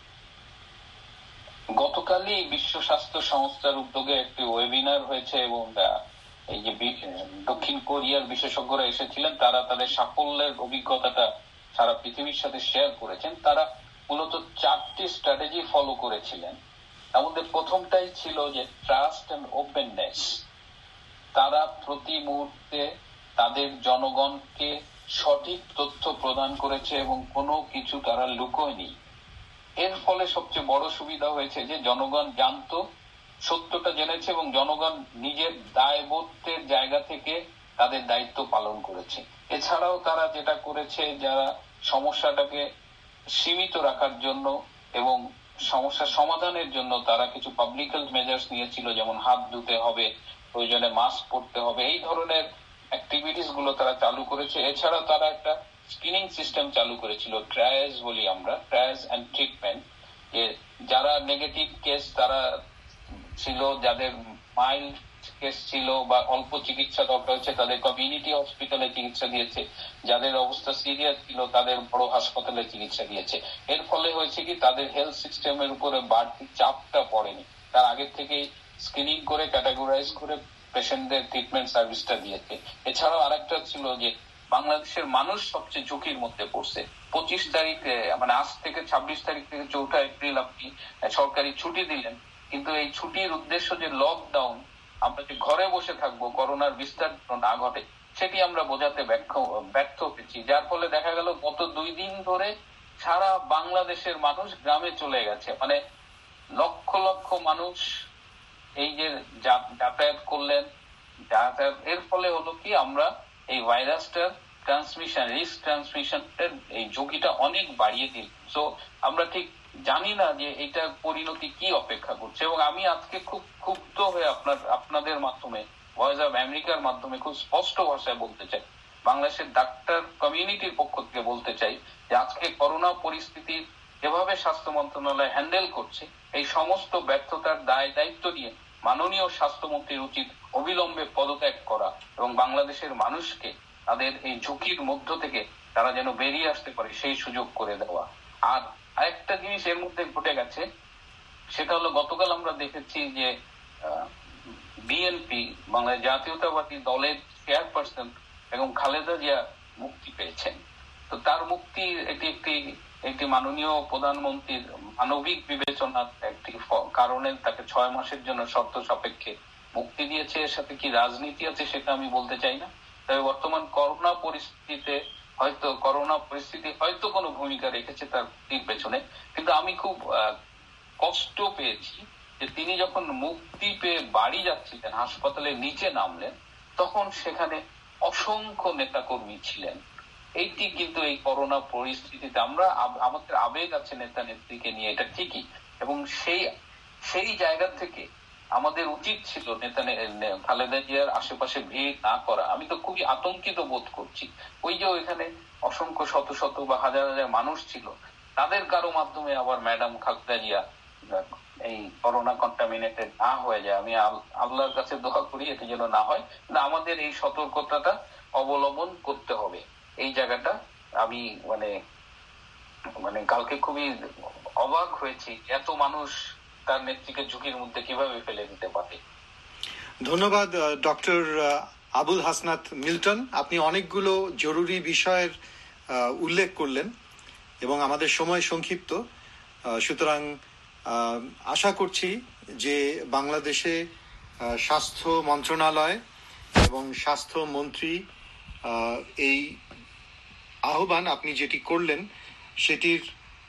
F: গতকালই বিশ্ব স্বাস্থ্য সংস্থার উদ্যোগে একটি ওয়েবিনার হয়েছে এবং এই যে দক্ষিণ কোরিয়ার বিশেষজ্ঞরা এসেছিলেন, তারা তাদের সাফল্যের অভিজ্ঞতাটা সারা পৃথিবীর সাথে শেয়ার করেছেন। তারা মূলত চারটি স্ট্র্যাটেজি ফলো করেছিলেন। তার মধ্যে প্রথমটাই ছিল যে ট্রাস্ট এন্ড ওপেননেস। তারা প্রতি মুহূর্তে তাদের জনগণকে সঠিক তথ্য প্রদান করেছে এবং কোনো কিছু তারা লুকোয়নি। এর ফলে সবচেয়ে বড় সুবিধা হয়েছে যে জনগণ জানতো, সত্যটা জেনেছে এবং জনগণ নিজের দায়বোধের জায়গা থেকে তাদের দায়িত্ব পালন করেছে। এছাড়াও তারা যেটা করেছে, যারা সমস্যাটাকে সীমিত রাখার জন্য এবং সমস্যা সমাধানের জন্য তারা কিছু পাবলিক হেলথ মেজার্স নিয়েছিল, যেমন হাত ধুতে হবে, প্রয়োজনে মাস্ক পরতে হবে, এই ধরনের অ্যাক্টিভিটিস গুলো তারা চালু করেছে। এছাড়া তারা একটা স্ক্রিনিং সিস্টেম চালু করেছিল, ট্রায়াজ বলি আমরা, ট্রায়াজ এন্ড ট্রিটমেন্ট। যে যারা নেগেটিভ কেস তারা ছিল, যাদের মাইল্ড কেস ছিল বা অল্প চিকিৎসা দরকার হচ্ছে, তাদের কমিউনিটি হসপিটালে চিকিৎসা দিয়েছে। যাদের অবস্থা সিরিয়াস ছিল তাদের বড় হাসপাতালে চিকিৎসা দিয়েছে। এর ফলে হয়েছে কি, তাদের হেলথ সিস্টেমের উপরে বাড়তি চাপটা পড়েনি। তার আগের থেকেই স্ক্রিনিং করে ক্যাটাগরাইজ করে পেশেন্টদের ট্রিটমেন্ট সার্ভিসটা দিয়েছে। এছাড়াও আরেকটা ছিল যে বাংলাদেশের মানুষ সবচেয়ে ঝুঁকির মধ্যে পড়ছে। পঁচিশ তারিখে মানে আজ থেকে ছাব্বিশ তারিখ থেকে চৌঠা এপ্রিল আপনি সরকারি ছুটি দিলেন, কিন্তু এই ছুটির উদ্দেশ্য যে লকডাউন, আমরা যে ঘরে বসে থাকবো, করোনার বিস্তার না ঘটে, সেটি আমরা বোঝাতে ব্যর্থ ব্যর্থ হয়েছি। যার ফলে দেখা গেল গত দুই দিন ধরে সারা বাংলাদেশের মানুষ গ্রামে চলে গেছে। মানে লক্ষ লক্ষ মানুষ এই যে যাতায়াত করলেন, যাতায়াত এর ফলে হলো কি, আমরা এই ভাইরাসটার ট্রান্সমিশন, রিস্ক ট্রান্সমিশনের এই ঝুঁকিটা অনেক বাড়িয়ে দিল। সো আমরা ঠিক জানি না যে এটা পরিণতি কি অপেক্ষা করছে। এবং আমি আজকে খুব ক্ষুব্ধ হয়ে আপনার আপনাদের মাধ্যমে, ভয়েস অফ আমেরিকার মাধ্যমে খুব স্পষ্ট ভাষায় বলতে চাই, বাংলাদেশের ডাক্তার কমিউনিটির পক্ষ থেকে বলতে চাই যে আজকে করোনা পরিস্থিতি যেভাবে স্বাস্থ্য মন্ত্রণালয় হ্যান্ডেল করছে, এই সমস্ত ব্যর্থতার দায় দায়িত্ব নিয়ে মাননীয় স্বাস্থ্যমন্ত্রীর উচিত অবিলম্বে পদত্যাগ করা এবং বাংলাদেশের মানুষকে তাদের এই ঝুঁকির মধ্য থেকে তারা যেন বেরিয়ে আসতে পারে সেই সুযোগ করে দেওয়া। আর আরেকটা জিনিস এর মধ্যে ঘটে গেছে, সেটা হলো গতকাল আমরা দেখেছি যে বিএনপি বাংলাদেশ জাতীয়তাবাদী দলের চেয়ারপারসন এবং খালেদা জিয়া মুক্তি পেয়েছেন। তো তার মুক্তি এটি একটি একটি মাননীয় প্রধানমন্ত্রীর মানবিক বিবেচনার একটি কারণে তাকে ছয় মাসের জন্য শর্ত সাপেক্ষে মুক্তি দিয়েছে। এর সাথে কি রাজনীতি আছে সেটা আমি বলতে চাই না, তবে বর্তমান করোনা পরিস্থিতিতে হয়তো করোনা পরিস্থিতি হয়তো কোনো ভূমিকা রেখেছে তার মুক্তির পেছনে। কিন্তু আমি খুব কষ্ট পেয়েছি যে তিনি যখন মুক্তি পেয়ে বাড়ি যাচ্ছিলেন, হাসপাতালের নিচে নামলেন, তখন সেখানে অসংখ্য নেতাকর্মী ছিলেন। এইটি কিন্তু এই করোনা পরিস্থিতিতে আমরা আমাদের আবেগ আছে নেতা নেত্রীকে নিয়ে, এটা ঠিকই, এবং সেই সেই জায়গা থেকে আমাদের উচিত ছিল নেতা খালেদা জিয়ার আশেপাশে ভিড় না করা। আমি তো খুবই আতঙ্কিত বোধ করছি। ওই যে ওইখানে অসংখ্য শত শত বা হাজার হাজার মানুষ ছিল, তাদের কারো মাধ্যমে আবার ম্যাডাম খালেদা জিয়া এই করোনা কন্টামিনেটেড না হয়ে যায়। আমি আল্লাহর কাছে দোয়া করি এটা যেন না হয়। আমাদের এই সতর্কতাটা অবলম্বন করতে হবে। এই জায়গাটা আমি মানে মানে কালকে খুবই অবাক হয়েছি, এত মানুষ তার নেত্রীকে ঝুঁকির মধ্যে কিভাবে ফেলে দিতে পারে।
E: ধন্যবাদ ডক্টর আবুল হাসনাত মিল্টন, আপনি অনেকগুলো জরুরি বিষয়ের উল্লেখ করলেন এবং আমাদের সময় সংক্ষিপ্ত, সুতরাং আশা করছি যে বাংলাদেশে স্বাস্থ্য মন্ত্রণালয় এবং স্বাস্থ্যমন্ত্রী এই আহ্বান আপনি যেটি করলেন সেটির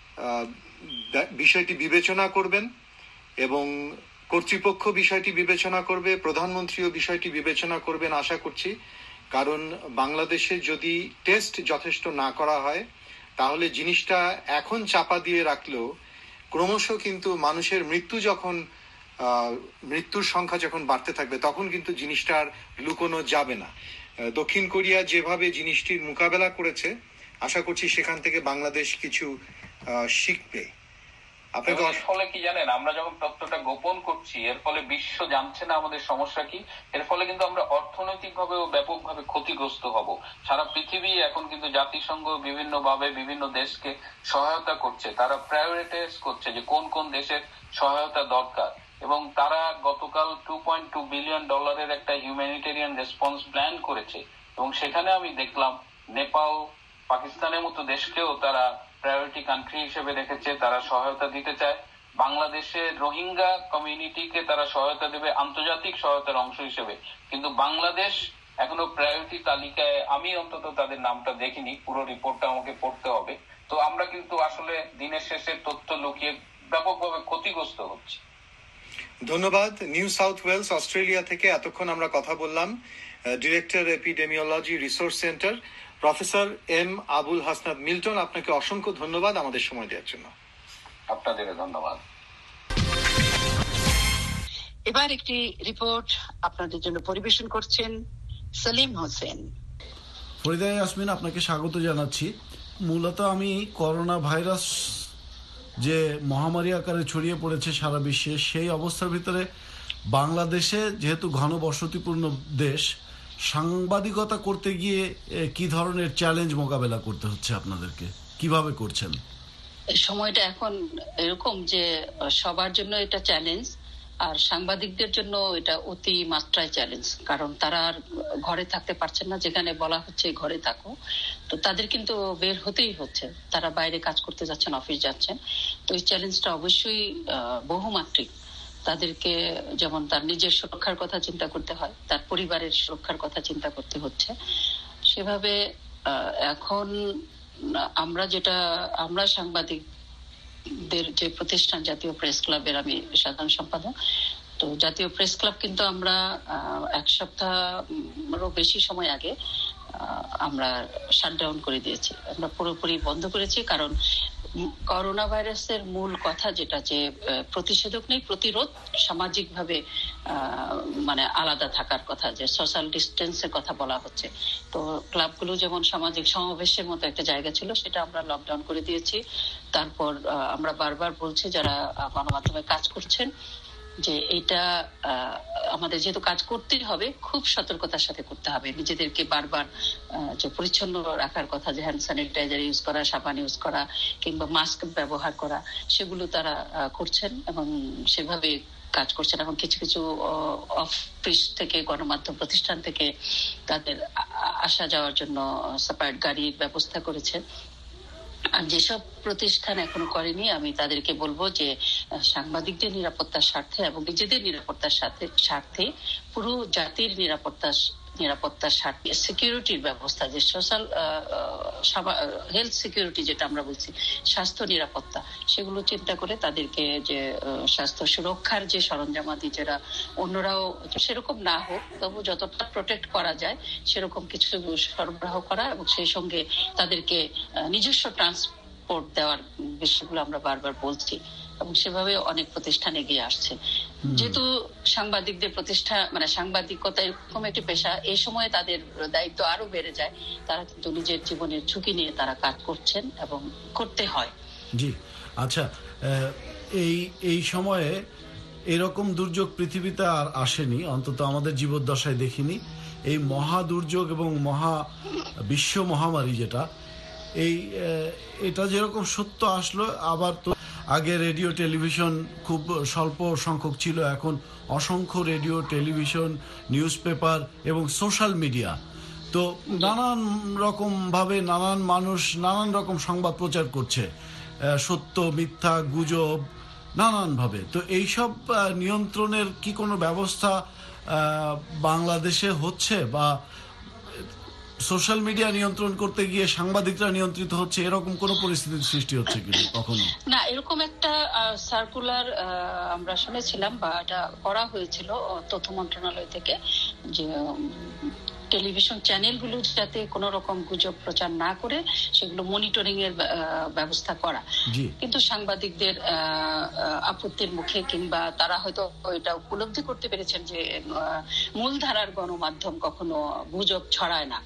E: বিষয়টি বিবেচনা করবেন এবং কর্তৃপক্ষ বিষয়টি বিবেচনা করবে, প্রধানমন্ত্রীও বিষয়টি বিবেচনা করবেন আশা করছি। কারণ বাংলাদেশে যদি টেস্ট যথেষ্ট না করা হয় তাহলে জিনিসটা এখন চাপা দিয়ে রাখলেও ক্রমশ কিন্তু মানুষের মৃত্যু যখন মৃত্যুর সংখ্যা যখন বাড়তে থাকবে তখন কিন্তু জিনিসটা আর লুকোনো যাবে না। দক্ষিণ কোরিয়া যেভাবে জিনিসটির মোকাবেলা করেছে আশা করছি সেখান থেকে বাংলাদেশ কিছু শিখবে।
F: আপনাকে এর ফলে কি জানেন, আমরা যখন তথ্যটা গোপন করছি এর ফলে বিশ্ব জানছে না আমাদের সমস্যা কি, এর ফলে কিন্তু আমরা অর্থনৈতিক ভাবে ও ব্যাপকভাবে ক্ষতিগ্রস্ত হব। সারা পৃথিবী এখন কিন্তু জাতিসংঘ বিভিন্ন ভাবে বিভিন্ন দেশকে সহায়তা করছে, তারা প্রায়োরিটাইজ করছে যে কোন কোন দেশের সহায়তা দরকার, এবং তারা গতকাল টু পয়েন্ট টু বিলিয়ন ডলারের একটা হিউম্যানিটেরিয়ান রেসপন্স প্ল্যান করেছে, এবং সেখানে আমি দেখলাম নেপাল পাকিস্তানের মতো দেশকেও তারা প্রায়োরিটি কান্ট্রি হিসেবে রেখেছে, তারা সহায়তা দিতে চায়। বাংলাদেশের রোহিঙ্গা কমিউনিটিকে তারা সহায়তা দেবে আন্তর্জাতিক সহায়তার অংশ হিসেবে, কিন্তু বাংলাদেশ এখনো প্রায়োরিটি তালিকায় আমি অন্তত তাদের নামটা দেখিনি, পুরো রিপোর্টটা আমাকে পড়তে হবে। তো আমরা কিন্তু আসলে দিনের শেষে তথ্য লুকিয়ে ব্যাপকভাবে ক্ষতিগ্রস্ত হচ্ছে।
E: ধন্যবাদ। নিউ সাউথ ওয়েলস অস্ট্রেলিয়া থেকে এতক্ষণ আমরা কথা বললাম director epidemiology resource centre professor M Abul Hasnat Milton, আপনাকে অসংখ্য ধন্যবাদ আমাদের সময় দেওয়ার জন্য।
F: আপনাদের ধন্যবাদ।
B: এবার একটি রিপোর্ট আপনাদের জন্য পরিবেশন করছেন সেলিম হোসেন।
D: ফরিদা ইয়াসমিন, আপনাকে স্বাগত জানাচ্ছি। মূলত আমি করোনা ভাইরাস যে মহামারী আকারে ছড়িয়ে পড়েছে সারা বিশ্বে, সেই অবস্থার ভিতরে বাংলাদেশে যেহেতু ঘনবসতিপূর্ণ দেশ, সাংবাদিকতা করতে গিয়ে কি ধরনের চ্যালেঞ্জ মোকাবেলা করতে হচ্ছে আপনাদেরকে, কিভাবে করছেন?
B: সময়টা এখন এরকম যে সবার জন্য এটা চ্যালেঞ্জ, আর সাংবাদিকদের জন্য এটা অতি মাত্রায় চ্যালেঞ্জ, কারণ তারা আর ঘরে থাকতে পারছেন না, যেখানে বলা হচ্ছে ঘরে থাকো, তো তাদের কিন্তু বের হতেই হচ্ছে, তারা বাইরে কাজ করতে যাচ্ছেন, অফিস যাচ্ছেন। তো এই চ্যালেঞ্জটা অবশ্যই বহুমাত্রিক। তাদেরকে যেমন তার নিজের সুরক্ষার কথা চিন্তা করতে হয়, তার পরিবারের সুরক্ষার কথা চিন্তা করতে হচ্ছে, সেভাবে এখন আমরা যেটা আমরা সাংবাদিকদের যে প্রতিষ্ঠান জাতীয় প্রেস ক্লাবের আমি সাধারণ সম্পাদক, তো জাতীয় প্রেস ক্লাব কিন্তু আমরা এক সপ্তাহেরও বেশি সময় আগে আমরা শাটডাউন করে দিয়েছি, আমরা পুরোপুরি বন্ধ করেছি। কারণ করোনা ভাইরাসের মূল কথা যেটা, যে প্রতিষেধক নেই, প্রতিরোধ, সামাজিক ভাবে মানে আলাদা থাকার কথা, যে সোশ্যাল ডিস্টেন্সের কথা বলা হচ্ছে। তো ক্লাবগুলো যেমন সামাজিক সমাবেশের মতো একটা জায়গা ছিল, সেটা আমরা লকডাউন করে দিয়েছি। তারপর আমরা বারবার বলছি যারা গণমাধ্যমে কাজ করছেন যে এটা আমাদের যেহেতু কাজ করতেই হবে, খুব সতর্কতার সাথে করতে হবে। নিজেদেরকে বারবার যে পরিচ্ছন্ন রাখার কথা, যে হ্যান্ড স্যানিটাইজার ইউজ করা, সাবান ইউজ করা কিংবা মাস্ক ব্যবহার করা, সেগুলো তারা করছেন এবং সেভাবে কাজ করছেন। এবং কিছু কিছু অফিস থেকে, গণমাধ্যম প্রতিষ্ঠান থেকে তাদের আসা যাওয়ার জন্য সেপারেট গাড়ির ব্যবস্থা করেছেন। আর যেসব প্রতিষ্ঠান এখনো করেনি, আমি তাদেরকে বলবো যে সাংবাদিকদের নিরাপত্তার স্বার্থে এবং নিজেদের নিরাপত্তার সাথে স্বার্থে পুরো জাতির নিরাপত্তার নিরাপত্তার স্বার্থে সিকিউরিটির ব্যবস্থা, যে সোশ্যাল হেলথ সিকিউরিটি যেটা আমরা বলছি, স্বাস্থ্য নিরাপত্তা, সেগুলো চিন্তা করে তাদেরকে যে স্বাস্থ্য সুরক্ষার যে সরঞ্জামাদি, যারা অন্যরাও সেরকম না হোক তবু যতটা প্রোটেক্ট করা যায় সেরকম কিছু সরবরাহ করা এবং সেই সঙ্গে তাদেরকে নিজস্ব ট্রান্সপোর্ট দেওয়ার বিষয়গুলো আমরা বারবার বলছি এবং সেভাবে অনেক প্রতিষ্ঠান এগিয়ে আসছে। যেহেতু সাংবাদিকদের প্রতিষ্ঠা মানে সাংবাদিকতা এরকম একটি পেশা, এই সময়ে তাদের দায়িত্ব আরো বেড়ে যায়। তারা কিন্তু নিজের জীবনের ঝুঁকি নিয়ে তারা কাজ করছেন এবং করতে হয়।
D: জি, আচ্ছা, এই এই সময়ে এরকম দুর্যোগ পৃথিবীতে আর আসেনি, অন্তত আমাদের জীবদ্দশায় দেখিনি। এই মহা দুর্যোগ এবং মহা বিশ্ব মহামারী যেটা, এই এটা যেরকম সত্য আসলো, আবার তো আগে রেডিও টেলিভিশন খুব স্বল্প সংখ্যক ছিল, এখন অসংখ্য রেডিও টেলিভিশন, নিউজ পেপার এবং সোশ্যাল মিডিয়া, তো নানান রকম ভাবে নানান মানুষ নানান রকম সংবাদ প্রচার করছে, সত্য মিথ্যা গুজব নানান ভাবে। তো এইসব নিয়ন্ত্রণের কি কোনো ব্যবস্থা বাংলাদেশে হচ্ছে, বা সোশ্যাল মিডিয়া নিয়ন্ত্রণ করতে গিয়ে সাংবাদিকরা নিয়ন্ত্রিত হচ্ছে, এরকম কোন পরিস্থিতির সৃষ্টি হচ্ছে কিনা কখনো?
B: না, এরকম একটা সার্কুলার আমরা শুনেছিলাম বা এটা করা হয়েছিল তথ্য মন্ত্রণালয় থেকে, যে টেলিভিশন চ্যানেলগুলো যাতে কোনো রকম গুজব প্রচার না করে সেগুলো মনিটরিং এর ব্যবস্থা করা। কিন্তু সাংবাদিকদের আপত্তির মুখে কিংবা তারা হয়তো এটা উপলব্ধি করতে পেরেছেন যে মূলধারার গণমাধ্যম কখনো গুজব ছড়ায় না,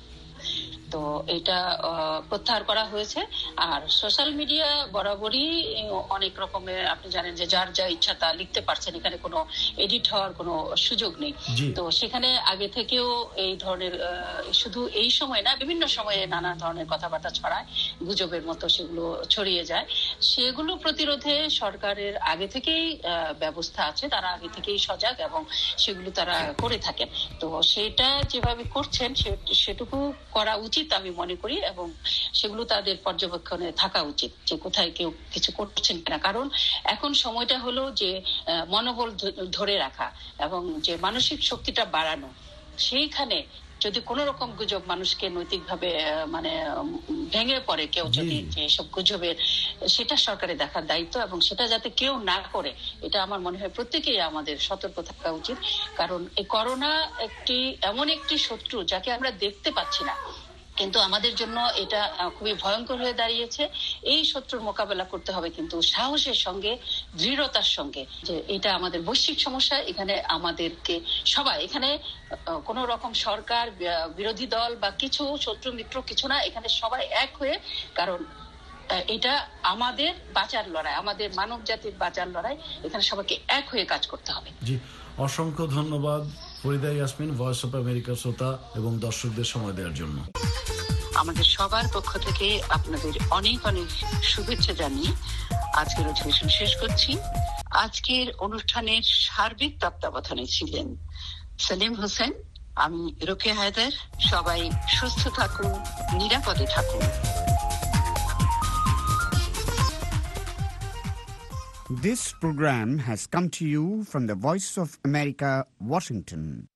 B: তো এটা প্রত্যাহার করা হয়েছে। আর সোশ্যাল মিডিয়া বরাবরই অনেক রকমের, আপনি জানেন যে যার যা ইচ্ছা তা লিখতে পারছেন, এখানে কোনো এডিট হওয়ার কোনো সুযোগ নেই। তো সেখানে আগে থেকেও এই ধরনের, শুধু এই সময় না, বিভিন্ন সময়ে নানা ধরনের কথাবার্তা ছড়ায়, গুজবের মতো সেগুলো ছড়িয়ে যায়। সেগুলো প্রতিরোধে সরকারের আগে থেকেই ব্যবস্থা আছে, তারা আগে থেকেই সজাগ এবং সেগুলো তারা করে থাকেন। তো সেটা যেভাবে করছেন সেটুকু করা উচিত আমি মনে করি, এবং সেগুলো তাদের পর্যবেক্ষণে থাকা উচিত যে কোথায় কেউ কিছু করছেন কিনা। কারণ এখন সময়টা হলো যে মনোবল ধরে রাখা এবং যে মানসিক শক্তিটা বাড়ানো। সেইখানে যদি কোন রকম গুজব মানুষকে নৈতিকভাবে মানে ভেঙে পড়ে কেউ, যদি এসব গুজবের, সেটা সরকারের দেখার দায়িত্ব এবং সেটা যাতে কেউ না করে, এটা আমার মনে হয় প্রত্যেকেই আমাদের সতর্ক থাকা উচিত। কারণ এই করোনা একটি এমন একটি শত্রু যাকে আমরা দেখতে পাচ্ছি না, কিন্তু আমাদের জন্য এটা খুবই ভয়ঙ্কর হয়ে দাঁড়িয়েছে। এই শত্রুর মোকাবেলা করতে হবে কিন্তু সাহসের সঙ্গে, দৃঢ়তার সঙ্গে, যে এটা আমাদের বৈশ্বিক সমস্যা। এখানে আমাদেরকে সবাই, এখানে কোন রকম সরকার, বিরোধী দল বা কিছু শত্রু মিত্র কিছু না, এখানে সবাই এক হয়ে, কারণ এটা আমাদের বাঁচার লড়াই, আমাদের মানব জাতির বাঁচার লড়াই, এখানে সবাইকে এক হয়ে কাজ করতে হবে।
D: জি, অসংখ্য ধন্যবাদ Farida Yasmin, Voice of America শ্রোতা এবং দর্শকদের সময় দেওয়ার জন্য।
B: আমাদের সবার পক্ষ থেকে আপনাদের অনেক অনেক শুভেচ্ছা জানিয়ে আজকের অধিবেশন শেষ করছি। আজকের অনুষ্ঠানের সার্বিক তত্ত্বাবধানে ছিলেন সেলিম হোসেন, আমি রোকেয়া হায়দার। সবাই সুস্থ থাকুন, নিরাপদে থাকুন।
G: This program has come to you from the Voice of America, Washington.